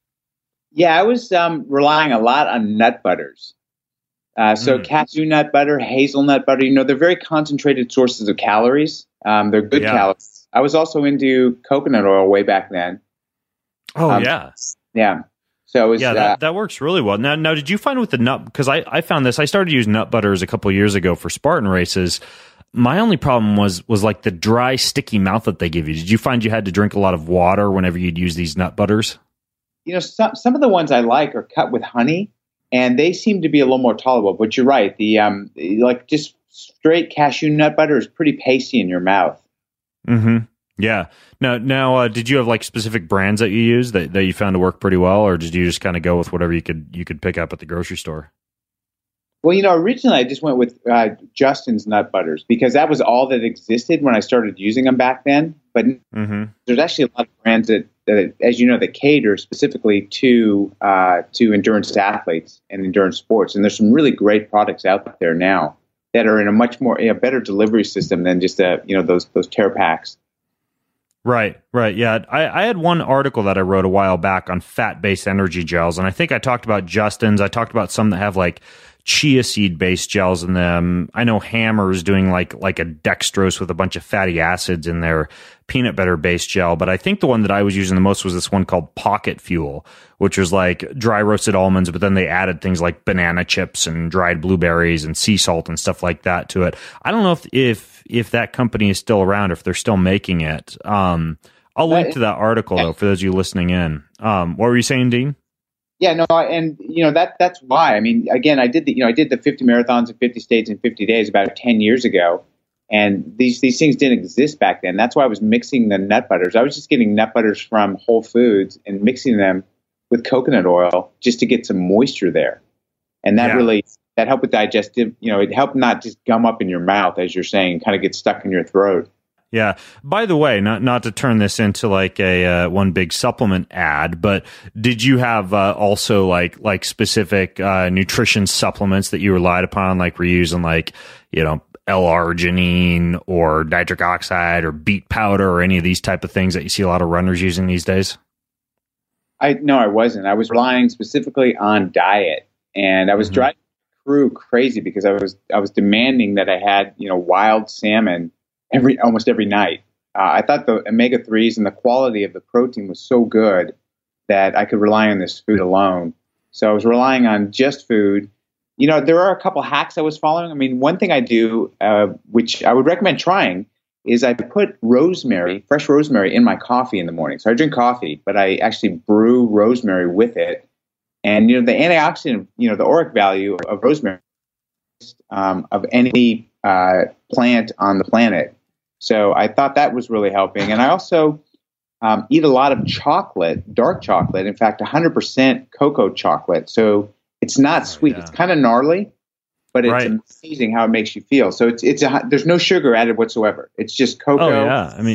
yeah, I was um, relying a lot on nut butters. Uh, so Mm. cashew nut butter, hazelnut butter, you know, they're very concentrated sources of calories. Um, they're good Yeah. calories. I was also into coconut oil way back then. Oh Um, yeah. Yeah. So it was, Yeah, uh, that, that works really well. Now, now, did you find with the nut? Because I, I found this. I started using nut butters a couple of years ago for Spartan races. My only problem was was like the dry, sticky mouth that they give you. Did you find you had to drink a lot of water whenever you'd use these nut butters? you know, some some of the ones I like are cut with honey, and they seem to be a little more tolerable. But you're right. The um, like just straight cashew nut butter is pretty pasty in your mouth. Mm-hmm. Yeah. Now, now, uh, did you have like specific brands that you use that, that you found to work pretty well, or did you just kind of go with whatever you could you could pick up at the grocery store? Well, you know, originally I just went with uh, Justin's nut butters because that was all that existed when I started using them back then. But Mm-hmm. there's actually a lot of brands that, that as you know, that cater specifically to uh, to endurance athletes and endurance sports. And there's some really great products out there now that are in a much more a better delivery system than just a, you know those those tear packs. Right, right. Yeah. I, I had one article that I wrote a while back on fat-based energy gels, and I think I talked about Justin's. I talked about some that have like chia seed-based gels in them. I know Hammer's doing like like a dextrose with a bunch of fatty acids in their peanut butter-based gel, but I think the one that I was using the most was this one called Pocket Fuel, which was like dry roasted almonds, but then they added things like banana chips and dried blueberries and sea salt and stuff like that to it. I don't know if if if that company is still around, or if they're still making it. Um, I'll link to that article though for those of you listening in. Um, what were you saying, Dean? Yeah, no, and you know that that's why. I mean, again, I did the you know I did the fifty marathons in fifty states in fifty days about ten years ago, and these these things didn't exist back then. That's why I was mixing the nut butters. I was just getting nut butters from Whole Foods and mixing them with coconut oil just to get some moisture there, and that Yeah. really that helped with digestive. You know, it helped not just gum up in your mouth as you're saying, kind of get stuck in your throat. Yeah. By the way, not not to turn this into like a uh, one big supplement ad, but did you have uh, also like like specific uh, nutrition supplements that you relied upon, like were you using like you know L-arginine or nitric oxide or beet powder or any of these type of things that you see a lot of runners using these days? I no, I wasn't. I was relying specifically on diet, and I was Mhm. driving the crew crazy because I was I was demanding that I had you know wild salmon every almost every night. Uh, I thought the omega threes and the quality of the protein was so good that I could rely on this food alone. So I was relying on just food. You know, there are a couple hacks I was following. I mean, one thing I do, uh, which I would recommend trying, is I put rosemary, fresh rosemary, in my coffee in the morning. So I drink coffee, but I actually brew rosemary with it. And, you know, the antioxidant, you know, the auric value of rosemary um, of any uh, plant on the planet. So I thought that was really helping. And I also um, eat a lot of chocolate, dark chocolate. In fact, one hundred percent cocoa chocolate. So it's not sweet. yeah. It's kind of gnarly, but it's Right. amazing how it makes you feel. So it's it's a, there's no sugar added whatsoever. It's just cocoa. Oh yeah, I mean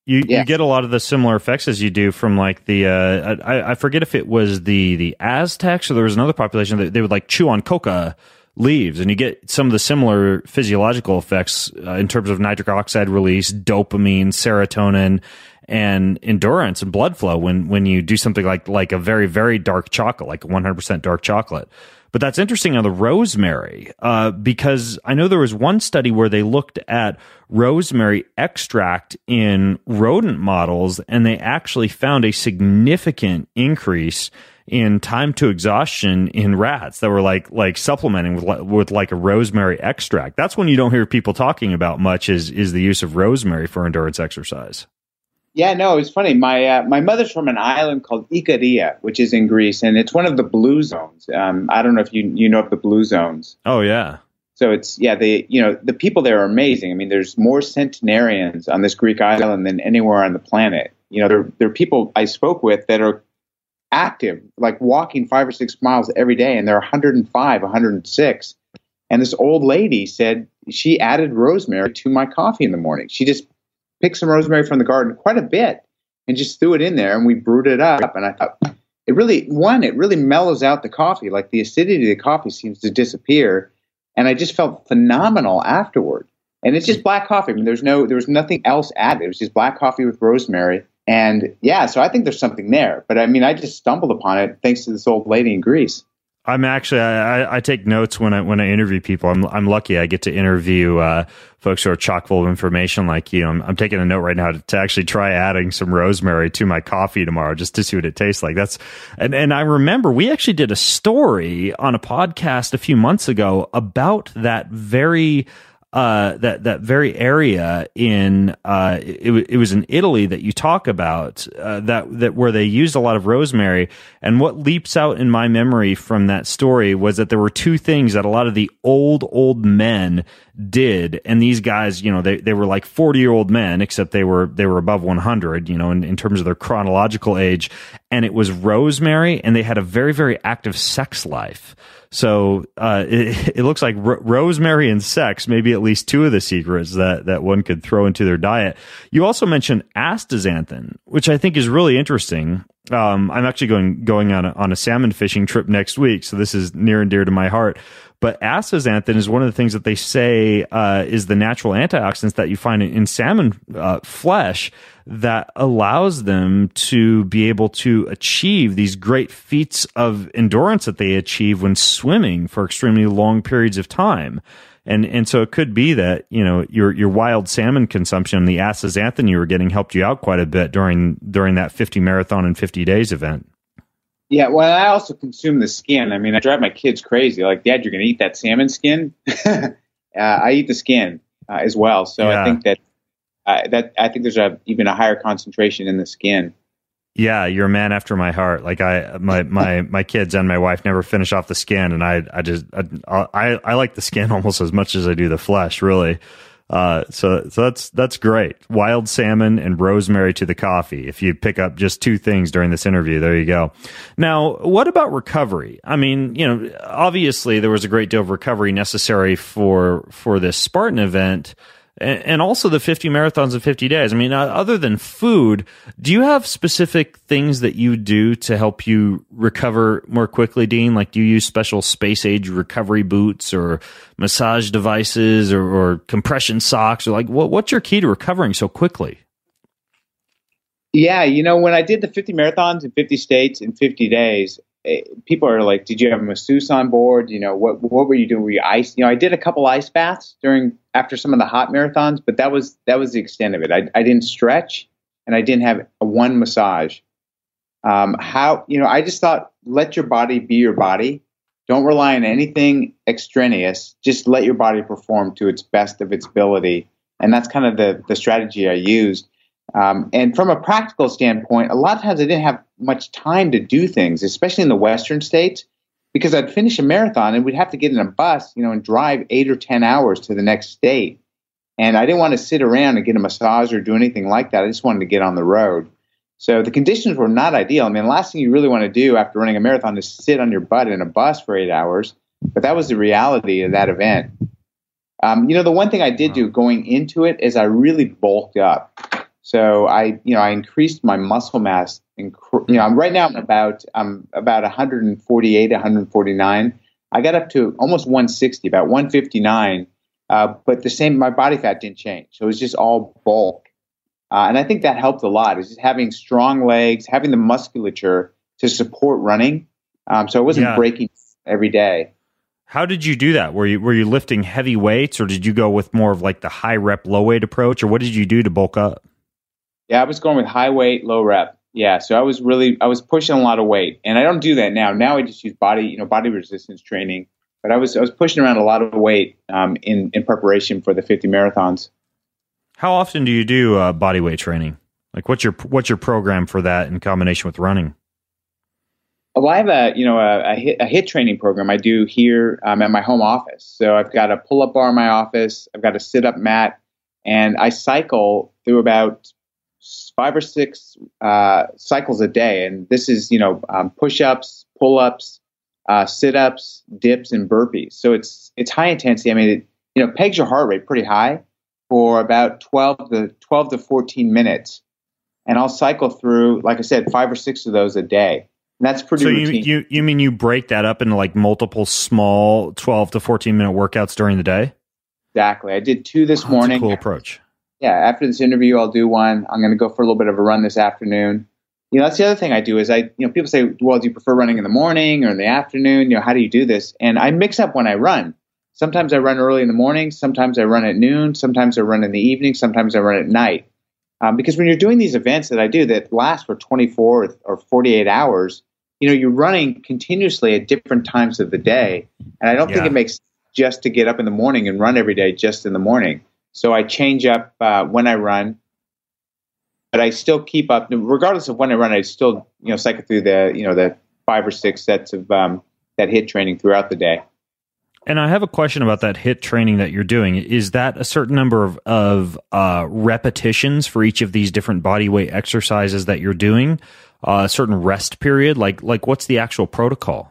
You yeah. you get a lot of the similar effects as you do from like the uh, I, I forget if it was the the Aztecs or there was another population that they would like chew on coca leaves, and you get some of the similar physiological effects uh, in terms of nitric oxide release, dopamine, serotonin, and endurance and blood flow when when you do something like like a very very dark chocolate, like one hundred percent dark chocolate. But that's interesting on the rosemary, uh, because I know there was one study where they looked at rosemary extract in rodent models, and they actually found a significant increase in time to exhaustion in rats that were like like supplementing with with like a rosemary extract. That's when you don't hear people talking about much is is the use of rosemary for endurance exercise. Yeah, no, it's funny. My uh, my mother's from an island called Ikaria, which is in Greece, and it's one of the blue zones. Um, I don't know if you you know of the blue zones. Oh yeah. So it's yeah, the you know the people there are amazing. I mean, there's more centenarians on this Greek island than anywhere on the planet. You know, there there are people I spoke with that are active, like walking five or six miles every day, and they're one hundred five, one hundred six. And this old lady said she added rosemary to my coffee in the morning. She just picked some rosemary from the garden, quite a bit, and just threw it in there, and we brewed it up. And I thought, it really, one, it really mellows out the coffee. Like the acidity of the coffee seems to disappear, and I just felt phenomenal afterward. And it's just black coffee. I mean, there's no, there was nothing else added. It was just black coffee with rosemary. And yeah, so I think there's something there. But I mean, I just stumbled upon it thanks to this old lady in Greece. I'm actually I, I take notes when I when I interview people. I'm I'm lucky I get to interview uh, folks who are chock full of information like you. I'm, I'm taking a note right now to, to actually try adding some rosemary to my coffee tomorrow just to see what it tastes like. That's and and I remember we actually did a story on a podcast a few months ago about that very. Uh, that that very area in uh, it, it was in Italy that you talk about uh, that that where they used a lot of rosemary. And what leaps out in my memory from that story was that there were two things that a lot of the old old men did, and these guys, you know, they they were like forty year old men, except they were they were above one hundred, you know, in, in terms of their chronological age. And it was rosemary, and they had a very very active sex life. So uh, it, it looks like ro- rosemary and sex, maybe at least two of the secrets that, that one could throw into their diet. You also mentioned astaxanthin, which I think is really interesting. Um, I'm actually going going on a, on a salmon fishing trip next week, so this is near and dear to my heart. But astaxanthin is one of the things that they say uh, is the natural antioxidants that you find in, in salmon uh, flesh that allows them to be able to achieve these great feats of endurance that they achieve when swimming for extremely long periods of time. And and so it could be that, you know, your your wild salmon consumption, the astaxanthin you were getting helped you out quite a bit during during that fifty marathon and fifty days event. Yeah, well, I also consume the skin. I mean, I drive my kids crazy. Like, Dad, you're going to eat that salmon skin? uh, I eat the skin uh, as well. So yeah. I think that uh, that I think there's a even a higher concentration in the skin. Yeah, you're a man after my heart. Like I, my my my kids and my wife never finish off the skin, and I I just I I, I like the skin almost as much as I do the flesh, really. Uh, so so that's that's great. Wild salmon and rosemary to the coffee. If you pick up just two things during this interview, there you go. Now, what about recovery? I mean, you know, obviously there was a great deal of recovery necessary for for this Spartan event. And also the fifty marathons in fifty days. I mean, other than food, do you have specific things that you do to help you recover more quickly, Dean? Like, do you use special space age recovery boots or massage devices or, or compression socks? Or like, what, what's your key to recovering so quickly? Yeah, you know, when I did the fifty marathons in fifty states in fifty days, people are like, did you have a masseuse on board? You know, what what were you doing? Were you ice? You know, I did a couple ice baths during after some of the hot marathons, but that was that was the extent of it. I, I didn't stretch, and I didn't have a one massage. Um, how you know? I just thought, let your body be your body. Don't rely on anything extraneous. Just let your body perform to its best of its ability, and that's kind of the the strategy I used. Um, and from a practical standpoint, a lot of times I didn't have much time to do things, especially in the Western states, because I'd finish a marathon and we'd have to get in a bus, you know, and drive eight or ten hours to the next state. And I didn't want to sit around and get a massage or do anything like that. I just wanted to get on the road. So the conditions were not ideal. I mean, the last thing you really want to do after running a marathon is sit on your butt in a bus for eight hours. But that was the reality of that event. Um, you know, the one thing I did do going into it is I really bulked up. So I, you know, I increased my muscle mass. Inc- you know, I'm right now I'm about I'm about one forty-eight, one forty-nine. I got up to almost one sixty, about one fifty-nine. Uh, but the same, my body fat didn't change. So it was just all bulk. Uh, and I think that helped a lot. Is just having strong legs, having the musculature to support running. Um, so I wasn't yeah. breaking every day. How did you do that? Were you were you lifting heavy weights, or did you go with more of like the high rep, low weight approach, or what did you do to bulk up? Yeah, I was going with high weight, low rep. Yeah, so I was really I was pushing a lot of weight, and I don't do that now. Now I just use body you know body resistance training. But I was I was pushing around a lot of weight um, in in preparation for the fifty marathons. How often do you do uh, body weight training? Like, what's your what's your program for that in combination with running? Well, I have a you know a, a, hit, a hit training program I do here um, at my home office. So I've got a pull up bar in my office. I've got a sit up mat, and I cycle through about five or six uh, cycles a day. And this is you know um, push ups, pull ups, uh, sit ups, dips, and burpees. So it's it's high intensity. I mean, it you know pegs your heart rate pretty high for about twelve to fourteen minutes, and I'll cycle through, like I said, five or six of those a day. And that's pretty so routine. you, you you mean you break that up into like multiple small twelve to fourteen minute workouts during the day? Exactly. I did two this oh, morning. That's a cool approach. Yeah, after this interview, I'll do one. I'm going to go for a little bit of a run this afternoon. You know, that's the other thing I do is I, you know, people say, well, do you prefer running in the morning or in the afternoon? You know, how do you do this? And I mix up when I run. Sometimes I run early in the morning. Sometimes I run at noon. Sometimes I run in the evening. Sometimes I run at night. Um, because when you're doing these events that I do that last for twenty-four or forty-eight hours, you know, you're running continuously at different times of the day. And I don't yeah. think it makes just to get up in the morning and run every day just in the morning. So I change up uh, when I run, but I still keep up, regardless of when I run, I still, you know, cycle through the, you know, the five or six sets of um, that HIIT training throughout the day. And I have a question about that HIIT training that you're doing. Is that a certain number of, of uh, repetitions for each of these different body weight exercises that you're doing? Uh, a certain rest period? Like, like what's the actual protocol?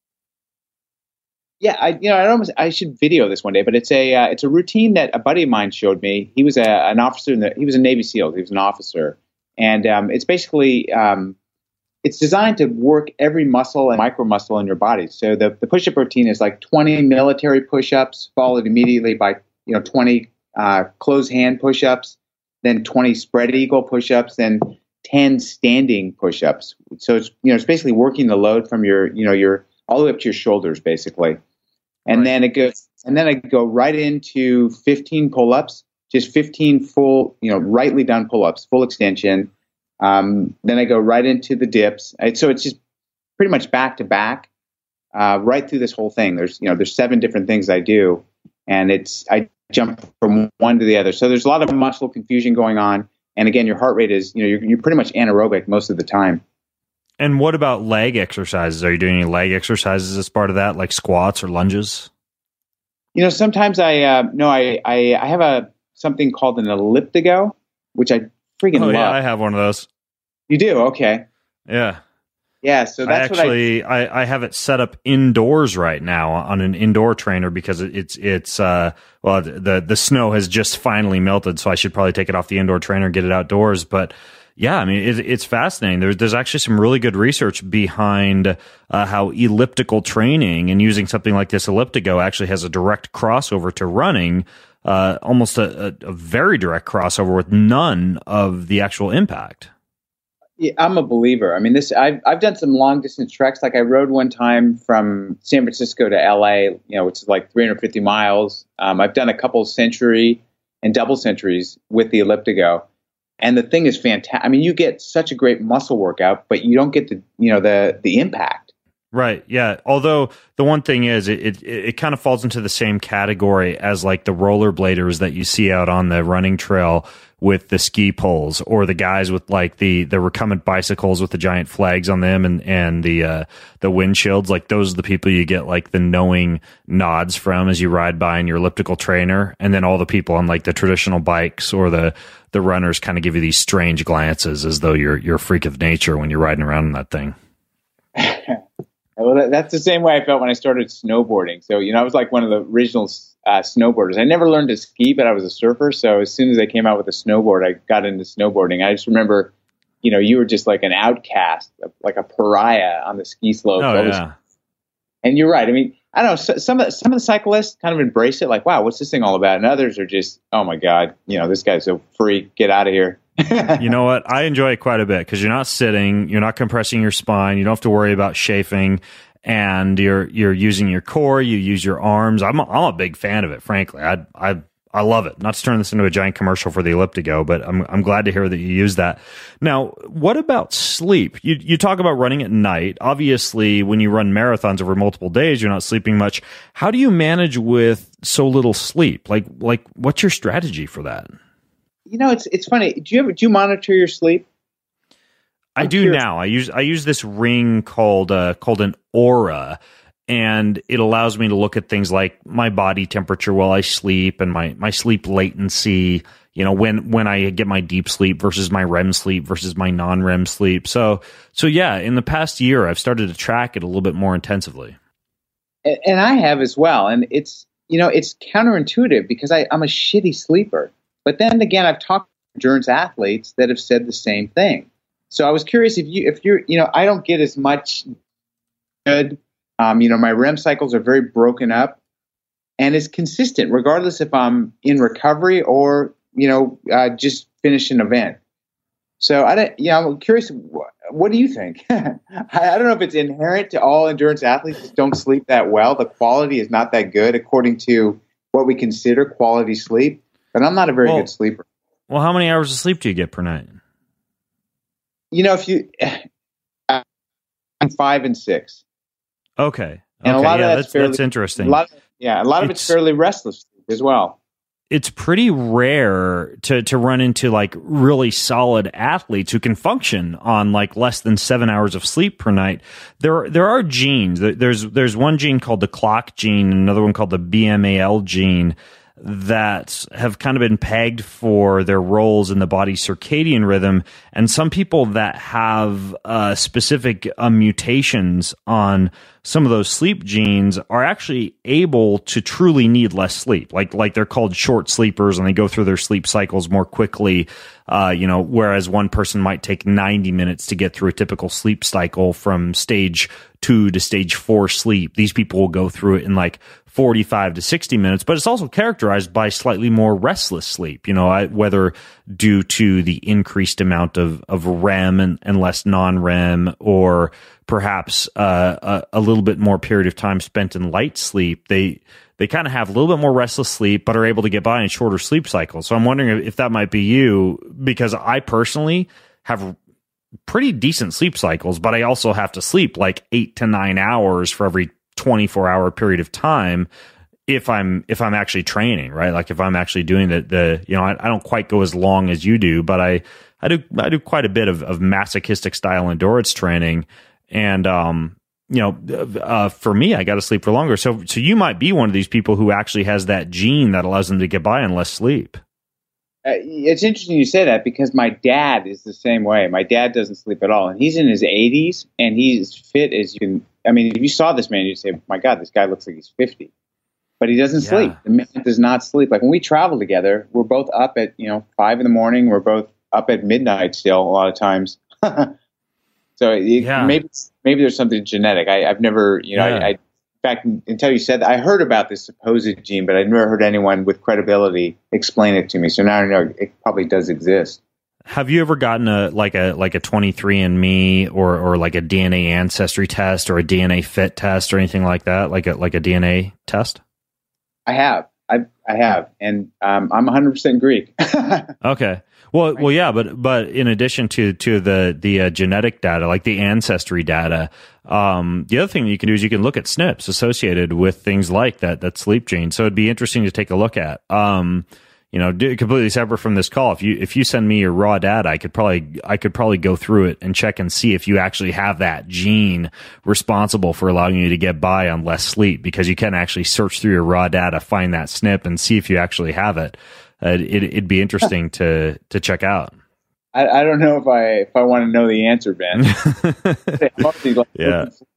Yeah, I you know I almost I should video this one day, but it's a uh, it's a routine that a buddy of mine showed me. He was a, an officer in the he was a Navy SEAL. He was an officer, and um, it's basically um, it's designed to work every muscle and micro muscle in your body. So the the push up routine is like twenty military push ups, followed immediately by you know twenty uh, closed hand push ups, then twenty spread eagle push ups, then ten standing push ups. So it's you know it's basically working the load from your you know your all the way up to your shoulders, basically. And right. then it goes, and then I go right into fifteen pull-ups, just fifteen full, you know, rightly done pull-ups, full extension. Um, then I go right into the dips. I, so it's just pretty much back to back, uh, right through this whole thing. There's, you know, there's seven different things I do, and it's I jump from one to the other. So there's a lot of muscle confusion going on, and again, your heart rate is, you know, you're, you're pretty much anaerobic most of the time. And what about leg exercises? Are you doing any leg exercises as part of that, like squats or lunges? You know, sometimes I uh, no, I, I I have a something called an elliptigo, which I freaking oh, love. Yeah, I have one of those. You do? Okay. Yeah. Yeah. So that's I actually what I, I, I have it set up indoors right now on an indoor trainer because it's it's uh well the the snow has just finally melted, so I should probably take it off the indoor trainer and get it outdoors, but. Yeah, I mean, it, it's fascinating. There's there's actually some really good research behind uh, how elliptical training and using something like this elliptigo actually has a direct crossover to running, uh, almost a, a, a very direct crossover with none of the actual impact. Yeah, I'm a believer. I mean, this I've I've done some long distance treks. Like I rode one time from San Francisco to L A, you know, which is like three hundred fifty miles. Um, I've done a couple century and double centuries with the elliptigo. And the thing is fantastic. I mean, you get such a great muscle workout, but you don't get the, you know, the the impact. Right. Yeah. Although the one thing is, it, it it kind of falls into the same category as like the rollerbladers that you see out on the running trail with the ski poles, or the guys with like the the recumbent bicycles with the giant flags on them and and the uh, the windshields. Like those are the people you get like the knowing nods from as you ride by in your elliptical trainer, and then all the people on like the traditional bikes or the the runners kind of give you these strange glances as though you're you're a freak of nature when you're riding around in that thing. Well, that, that's the same way I felt when I started snowboarding. So, you know, I was like one of the original uh, snowboarders. I never learned to ski, but I was a surfer. So as soon as they came out with a snowboard, I got into snowboarding. I just remember, you know, you were just like an outcast, like a pariah on the ski slope. Oh, yeah. And you're right. I mean, I don't know. So, some of the, some of the cyclists kind of embrace it, like, wow, what's this thing all about? And others are just, oh my God, you know, this guy's so free. Get out of here. You know what? I enjoy it quite a bit because you're not sitting, you're not compressing your spine, you don't have to worry about chafing, and you're you're using your core, you use your arms. I'm a, I'm a big fan of it, frankly. I I I love it. Not to turn this into a giant commercial for the Elliptigo, but I'm I'm glad to hear that you use that. Now, what about sleep? You you talk about running at night. Obviously, when you run marathons over multiple days, you're not sleeping much. How do you manage with so little sleep? Like like what's your strategy for that? You know, it's it's funny. Do you ever do you monitor your sleep? I'm I do curious. now. I use I use this ring called uh, called an Aura, and it allows me to look at things like my body temperature while I sleep and my, my sleep latency. You know, when when I get my deep sleep versus my R E M sleep versus my non-R E M sleep. So so yeah, in the past year, I've started to track it a little bit more intensively. And, and I have as well. And it's you know it's counterintuitive because I, I'm a shitty sleeper. But then again, I've talked to endurance athletes that have said the same thing. So I was curious if you, if you're, you know, I don't get as much good. Um, you know, my R E M cycles are very broken up, and it's consistent regardless if I'm in recovery or you know uh, just finished an event. So I don't, you know, I'm curious. What, what do you think? I, I don't know if it's inherent to all endurance athletes that don't sleep that well. The quality is not that good according to what we consider quality sleep. But I'm not a very well, good sleeper. Well, how many hours of sleep do you get per night? You know, if you, uh, I'm five and six. Okay. And okay. a lot yeah, of that's, that's, fairly, that's interesting. A lot of, yeah, a lot of it's, it's fairly restless as well. It's pretty rare to, to run into like really solid athletes who can function on like less than seven hours of sleep per night. There, there are genes. There's, there's one gene called the clock gene, and another one called the B M A L gene, that have kind of been pegged for their roles in the body's circadian rhythm. And some people that have uh, specific uh, mutations on some of those sleep genes are actually able to truly need less sleep. Like, like they're called short sleepers, and they go through their sleep cycles more quickly. Uh, you know, whereas one person might take ninety minutes to get through a typical sleep cycle from stage two to stage four sleep. These people will go through it in like forty-five to sixty minutes, but it's also characterized by slightly more restless sleep, you know, I, whether due to the increased amount of, of R E M and, and less non-R E M, or perhaps uh, a, a little bit more period of time spent in light sleep. They they kind of have a little bit more restless sleep, but are able to get by in shorter sleep cycles. So I'm wondering if that might be you, because I personally have pretty decent sleep cycles, but I also have to sleep like eight to nine hours for every twenty-four hour period of time if I'm if I'm actually training, right? Like if I'm actually doing the the you know, I, I don't quite go as long as you do, but I I do I do quite a bit of, of masochistic style endurance training, and um you know uh, for me, I got to sleep for longer. So so you might be one of these people who actually has that gene that allows them to get by on less sleep. Uh, it's interesting you say that, because my dad is the same way. My dad doesn't sleep at all, and he's in his eighties, and he's fit as you can. I mean, if you saw this man, you'd say, my God, this guy looks like he's fifty. But he doesn't yeah. sleep. The man does not sleep. Like when we travel together, we're both up at, you know, five in the morning. We're both up at midnight still a lot of times. So it, yeah. maybe maybe there's something genetic. I, I've never, you know, yeah. I, I, in fact, until you said that, I heard about this supposed gene, but I'd never heard anyone with credibility explain it to me. So now I know it probably does exist. Have you ever gotten a like a like a twenty-three and me or or like a D N A ancestry test or a D N A fit test or anything like that? Like a like a D N A test? I have. I I have, and um, I'm one hundred percent Greek. Okay. Well, well, yeah, but but in addition to to the the uh, genetic data, like the ancestry data, um, the other thing you can do is you can look at S N Ps associated with things like that that sleep gene. So it'd be interesting to take a look at. Um, you know, completely separate from this call. If you if you send me your raw data, I could probably I could probably go through it and check and see if you actually have that gene responsible for allowing you to get by on less sleep, because you can actually search through your raw data, find that S N P, and see if you actually have it. Uh, it it'd be interesting to to check out. I, I don't know if I if I want to know the answer, Ben. Yeah.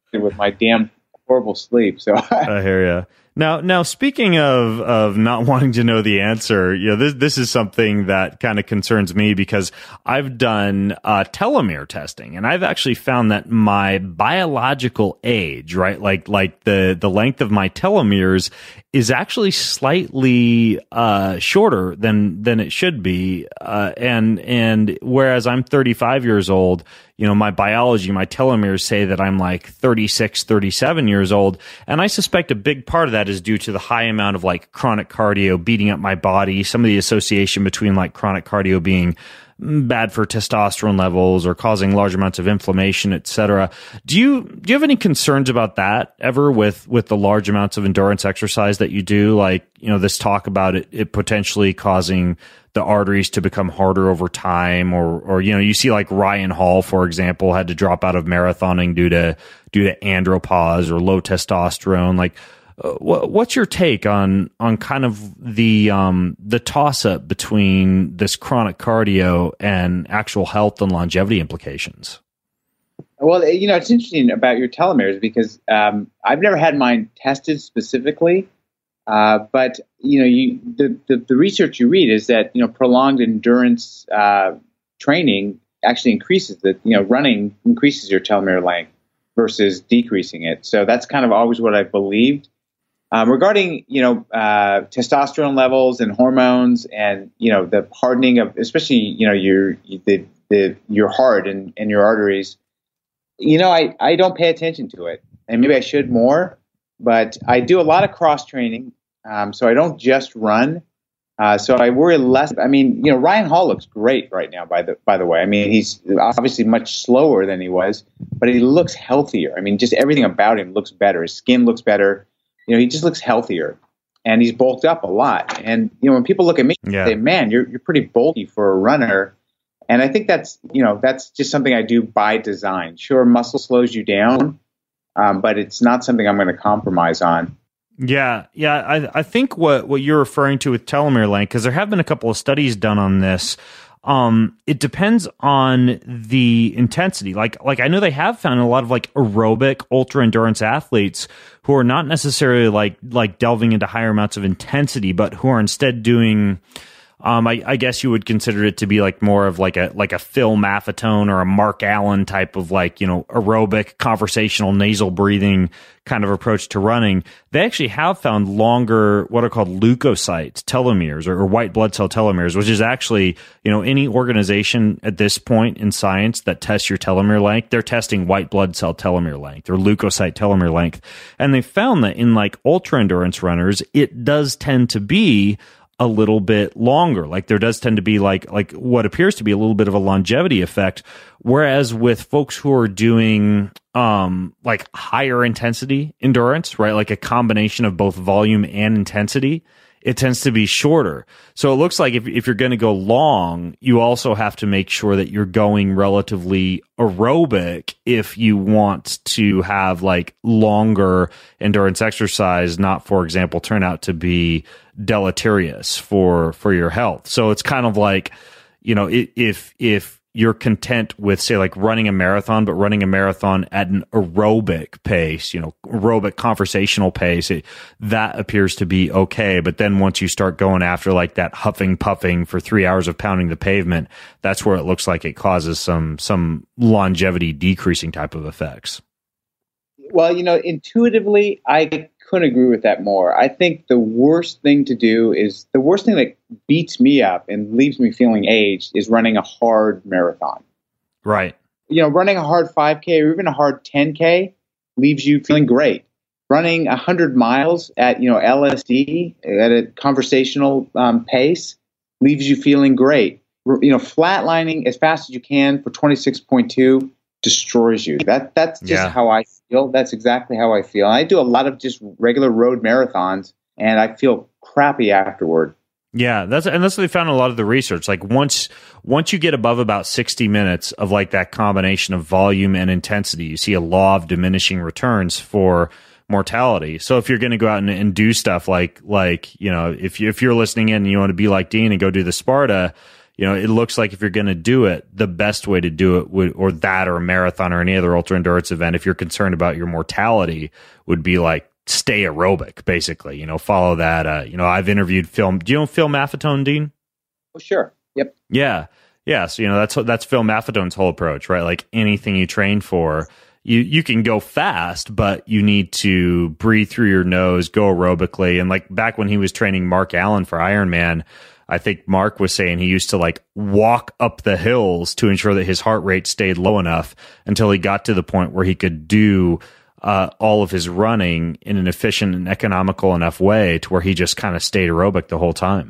with my damn horrible sleep. So I hear you. Now, now speaking of of not wanting to know the answer, you know, this this is something that kind of concerns me because I've done uh, telomere testing, and I've actually found that my biological age, right, like like the the length of my telomeres, is actually slightly uh, shorter than than it should be, uh, and and whereas I'm thirty-five years old, you know, my biology, my telomeres say that I'm like thirty-six, thirty-seven years old, and I suspect a big part of that is due to the high amount of like chronic cardio beating up my body, some of the association between like chronic cardio being bad for testosterone levels or causing large amounts of inflammation, et cetera. Do you do you have any concerns about that ever with with the large amounts of endurance exercise that you do? Like, you know, this talk about it, it potentially causing the arteries to become harder over time, or or you know, you see like Ryan Hall, for example, had to drop out of marathoning due to due to andropause or low testosterone. Like, Uh, what's your take on on kind of the um, the toss up between this chronic cardio and actual health and longevity implications? Well, you know, it's interesting about your telomeres because um, I've never had mine tested specifically, uh, but you know, you, the, the the research you read is that you know prolonged endurance uh, training actually increases the you know running increases your telomere length versus decreasing it. So that's kind of always what I've believed. Um, regarding, you know, uh, testosterone levels and hormones and, you know, the hardening of, especially, you know, your, the, the, your heart and, and your arteries, you know, I, I don't pay attention to it, and maybe I should more, but I do a lot of cross training. Um, so I don't just run. Uh, so I worry less. I mean, you know, Ryan Hall looks great right now, by the, by the way. I mean, he's obviously much slower than he was, but he looks healthier. I mean, just everything about him looks better. His skin looks better. You know, he just looks healthier, and he's bulked up a lot. And, you know, when people look at me and yeah. say, man, you're you're pretty bulky for a runner. And I think that's, you know, that's just something I do by design. Sure, muscle slows you down, um, but it's not something I'm going to compromise on. Yeah, yeah. I, I think what, what you're referring to with telomere length, because there have been a couple of studies done on this, Um, it depends on the intensity. Like, like I know they have found a lot of like aerobic ultra endurance athletes who are not necessarily like, like delving into higher amounts of intensity, but who are instead doing, um, I, I guess you would consider it to be like more of like a, like a Phil Maffetone or a Mark Allen type of like, you know, aerobic conversational nasal breathing kind of approach to running. They actually have found longer, what are called leukocytes, telomeres, or, or white blood cell telomeres, which is actually, you know, any organization at this point in science that tests your telomere length, they're testing white blood cell telomere length or leukocyte telomere length. And they found that in like ultra endurance runners, it does tend to be a little bit longer. Like there does tend to be like like what appears to be a little bit of a longevity effect. Whereas with folks who are doing um like higher intensity endurance, right, like a combination of both volume and intensity, it tends to be shorter. So it looks like if if you're going to go long, you also have to make sure that you're going relatively aerobic if you want to have like longer endurance exercise, not, for example, turn out to be deleterious for for your health. So it's kind of like, you know, if if you're content with, say, like running a marathon, but running a marathon at an aerobic pace, you know, aerobic conversational pace, it, that appears to be okay. But then once you start going after like that huffing, puffing for three hours of pounding the pavement, that's where it looks like it causes some some longevity decreasing type of effects. Well, you know, intuitively, I couldn't agree with that more. I think the worst thing to do is the worst thing that beats me up and leaves me feeling aged is running a hard marathon. Right. You know, running a hard five K or even a hard ten K leaves you feeling great. Running one hundred miles at, you know, L S D at a conversational um, pace leaves you feeling great. You know, flatlining as fast as you can for twenty-six point two destroys you. That that's just yeah. how I feel. That's exactly how I feel. And I do a lot of just regular road marathons, and I feel crappy afterward. Yeah, that's and that's what they found in a lot of the research. Like once once you get above about sixty minutes of like that combination of volume and intensity, you see a law of diminishing returns for mortality. So if you're going to go out and, and do stuff like like you know if you if you're listening in and you want to be like Dean and go do the Sparta, you know, it looks like if you're going to do it, the best way to do it would, or that, or a marathon, or any other ultra endurance event, if you're concerned about your mortality, would be like stay aerobic, basically. You know, follow that. Uh, you know, I've interviewed Phil. Do you know Phil Maffetone, Dean? Oh, sure. Yep. Yeah. Yeah. So, you know, that's that's Phil Maffetone's whole approach, right? Like anything you train for, you you can go fast, but you need to breathe through your nose, go aerobically. And like back when he was training Mark Allen for Ironman, I think Mark was saying he used to like walk up the hills to ensure that his heart rate stayed low enough until he got to the point where he could do uh, all of his running in an efficient and economical enough way to where he just kind of stayed aerobic the whole time.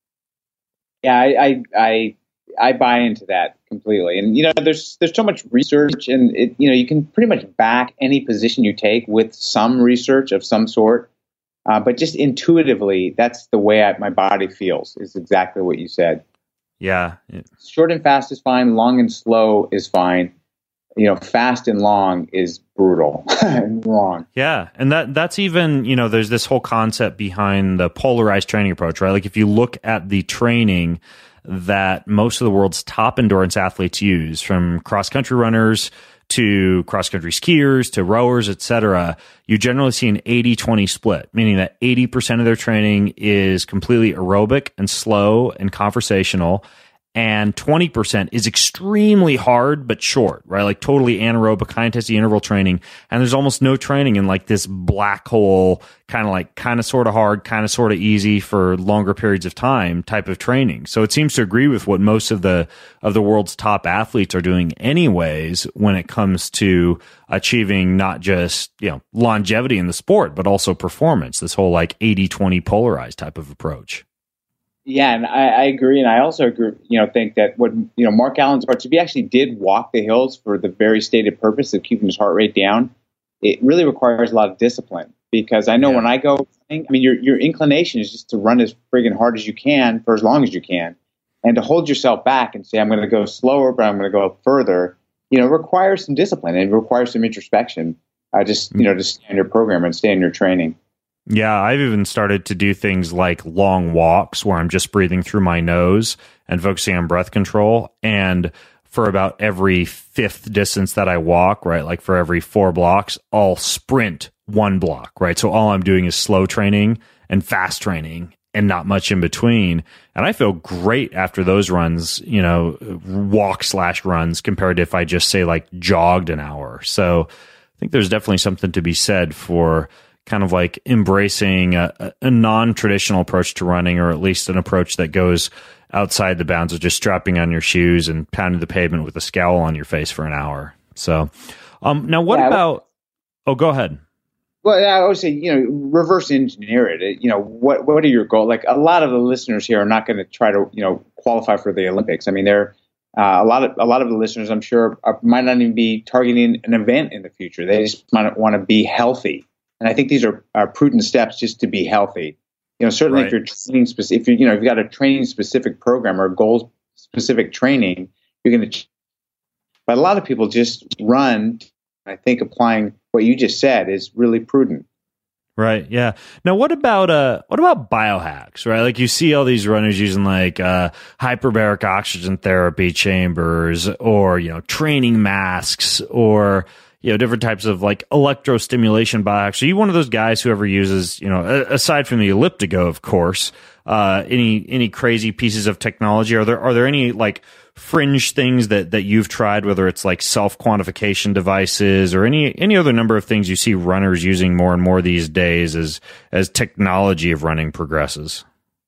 Yeah, I, I, I, I buy into that completely. And, you know, there's, there's so much research, and it, you know, you can pretty much back any position you take with some research of some sort. Uh, but just intuitively, that's the way I, my body feels, is exactly what you said. Yeah. Short and fast is fine. Long and slow is fine. You know, fast and long is brutal and wrong. Yeah. And that that's even, you know, there's this whole concept behind the polarized training approach, right? Like if you look at the training that most of the world's top endurance athletes use, from cross-country runners to cross-country skiers to rowers, et cetera, you generally see an eighty twenty split, meaning that eighty percent of their training is completely aerobic and slow and conversational, and twenty percent is extremely hard but short, right? Like totally anaerobic, high-intensity interval training, and there's almost no training in like this black hole, kind of like kind of sort of hard, kind of sort of easy for longer periods of time type of training. So it seems to agree with what most of the of the world's top athletes are doing anyways when it comes to achieving not just, you know, longevity in the sport, but also performance, this whole like eighty twenty polarized type of approach. Yeah, and I, I agree, and I also agree, you know, think that what, you know, Mark Allen's approach, if he actually did walk the hills for the very stated purpose of keeping his heart rate down, it really requires a lot of discipline. Because I know yeah. when I go, I mean, your your inclination is just to run as friggin' hard as you can for as long as you can, and to hold yourself back and say, I'm going to go slower, but I'm going to go further, you know, requires some discipline and requires some introspection. Uh, just, you know, to stay in your program and stay in your training. Yeah, I've even started to do things like long walks where I'm just breathing through my nose and focusing on breath control. And for about every fifth distance that I walk, right, like for every four blocks, I'll sprint one block, right? So all I'm doing is slow training and fast training and not much in between. And I feel great after those runs, you know, walk slash runs, compared to if I just say like jogged an hour. So I think there's definitely something to be said for kind of like embracing a, a non-traditional approach to running, or at least an approach that goes outside the bounds of just strapping on your shoes and pounding the pavement with a scowl on your face for an hour. So um, now what yeah, about, oh, go ahead. Well, I would say, you know, reverse engineer it. You know, what what are your goals? Like a lot of the listeners here are not going to try to, you know, qualify for the Olympics. I mean, they're uh, a lot of a lot of the listeners, I'm sure, are, might not even be targeting an event in the future. They just might want to be healthy. And I think these are, are prudent steps just to be healthy. You know, certainly right. if you're training specific, if you you know, if you've got a training specific program or goal specific training, you're going to. But a lot of people just run. I think applying what you just said is really prudent. Right. Yeah. Now, what about uh, what about biohacks? Right. Like you see all these runners using like uh, hyperbaric oxygen therapy chambers, or you know, training masks, or you know, different types of like electrostimulation biohacks. Are you one of those guys who ever uses, you know, aside from the Elliptigo, of course, uh, any any crazy pieces of technology? Are there are there any like fringe things that that you've tried, whether it's like self quantification devices or any any other number of things you see runners using more and more these days as as technology of running progresses?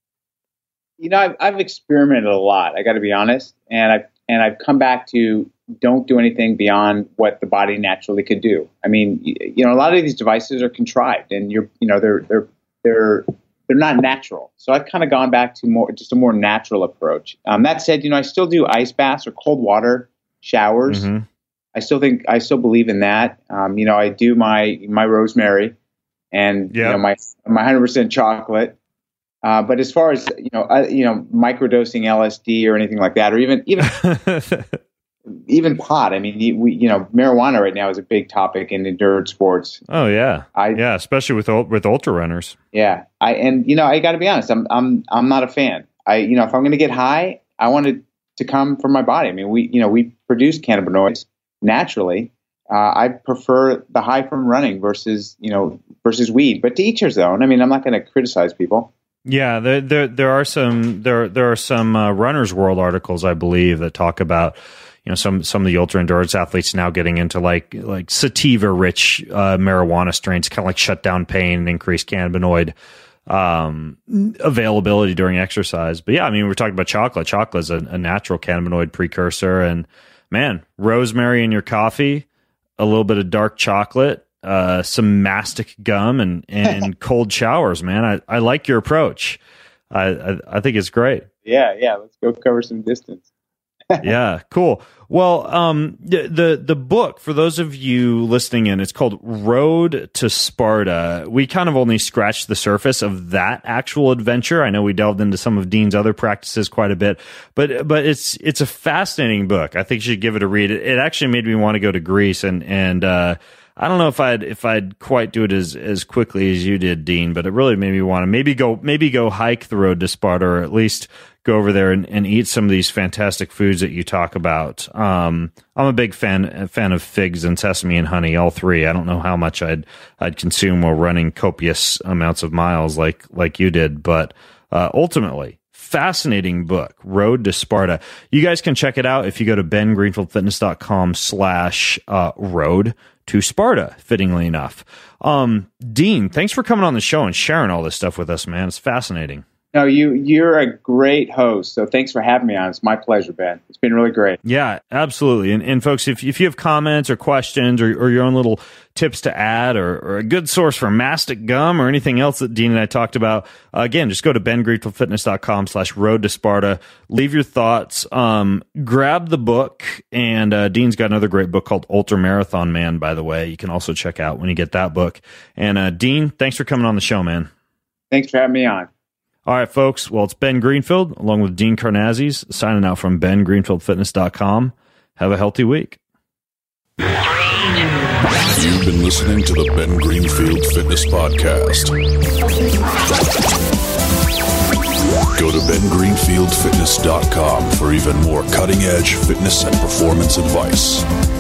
You know, I've, I've experimented a lot. I got to be honest, and I've and I've come back to don't do anything beyond what the body naturally could do. I mean, you know, a lot of these devices are contrived, and you're, you know, they're they're they're they're not natural. So I've kind of gone back to more just a more natural approach. Um, that said, you know, I still do ice baths or cold water showers. Mm-hmm. I still think I still believe in that. Um, you know, I do my my rosemary and yep. you know my my one hundred percent chocolate. Uh, but as far as you know, uh, you know, microdosing L S D or anything like that, or even even. Even pot. I mean, we, you know, marijuana right now is a big topic in endurance sports. Oh yeah, I, yeah, especially with with ultra runners. Yeah, I and you know, I got to be honest, I'm I'm I'm not a fan. I you know, if I'm going to get high, I wanted to come from my body. I mean, we, you know, we produce cannabinoids naturally. Uh, I prefer the high from running versus, you know, versus weed, but to each his own. I mean, I'm not going to criticize people. Yeah, there, there there are some there there are some uh, Runner's World articles, I believe, that talk about, you know, some some of the ultra endurance athletes now getting into like like sativa rich uh, marijuana strains, kind of like shut down pain and increase cannabinoid um, availability during exercise. But yeah, I mean, we're talking about chocolate. Chocolate is a, a natural cannabinoid precursor, and man, rosemary in your coffee, a little bit of dark chocolate, uh, some mastic gum, and, and cold showers, man. I, I like your approach. I, I, I think it's great. Yeah. Yeah. Let's go cover some distance. Yeah. Cool. Well, um, the, the, the book, for those of you listening in, it's called Road to Sparta. We kind of only scratched the surface of that actual adventure. I know we delved into some of Dean's other practices quite a bit, but, but it's, it's a fascinating book. I think you should give it a read. It, it actually made me want to go to Greece, and, and, uh, I don't know if I'd if I'd quite do it as as quickly as you did, Dean, but it really made me want to maybe go maybe go hike the road to Sparta, or at least go over there and, and eat some of these fantastic foods that you talk about. Um, I'm a big fan a fan of figs and sesame and honey, all three. I don't know how much I'd I'd consume while running copious amounts of miles like like you did, but uh, ultimately, fascinating book, Road to Sparta. You guys can check it out if you go to ben greenfield fitness dot com slash road to Sparta, fittingly enough. Um, Dean, thanks for coming on the show and sharing all this stuff with us, man. It's fascinating. No, you, you're a great host. So thanks for having me on. It's my pleasure, Ben. It's been really great. Yeah, absolutely. And, and folks, if, if you have comments or questions, or, or your own little tips to add, or, or a good source for mastic gum or anything else that Dean and I talked about, uh, again, just go to ben greenfield fitness dot com slash road to Sparta. Leave your thoughts. Um, grab the book. And uh, Dean's got another great book called Ultra Marathon Man, by the way. You can also check out when you get that book. And uh, Dean, thanks for coming on the show, man. Thanks for having me on. All right, folks. Well, it's Ben Greenfield, along with Dean Karnazes, signing out from ben greenfield fitness dot com. Have a healthy week. You've been listening to the Ben Greenfield Fitness Podcast. Go to ben greenfield fitness dot com for even more cutting-edge fitness and performance advice.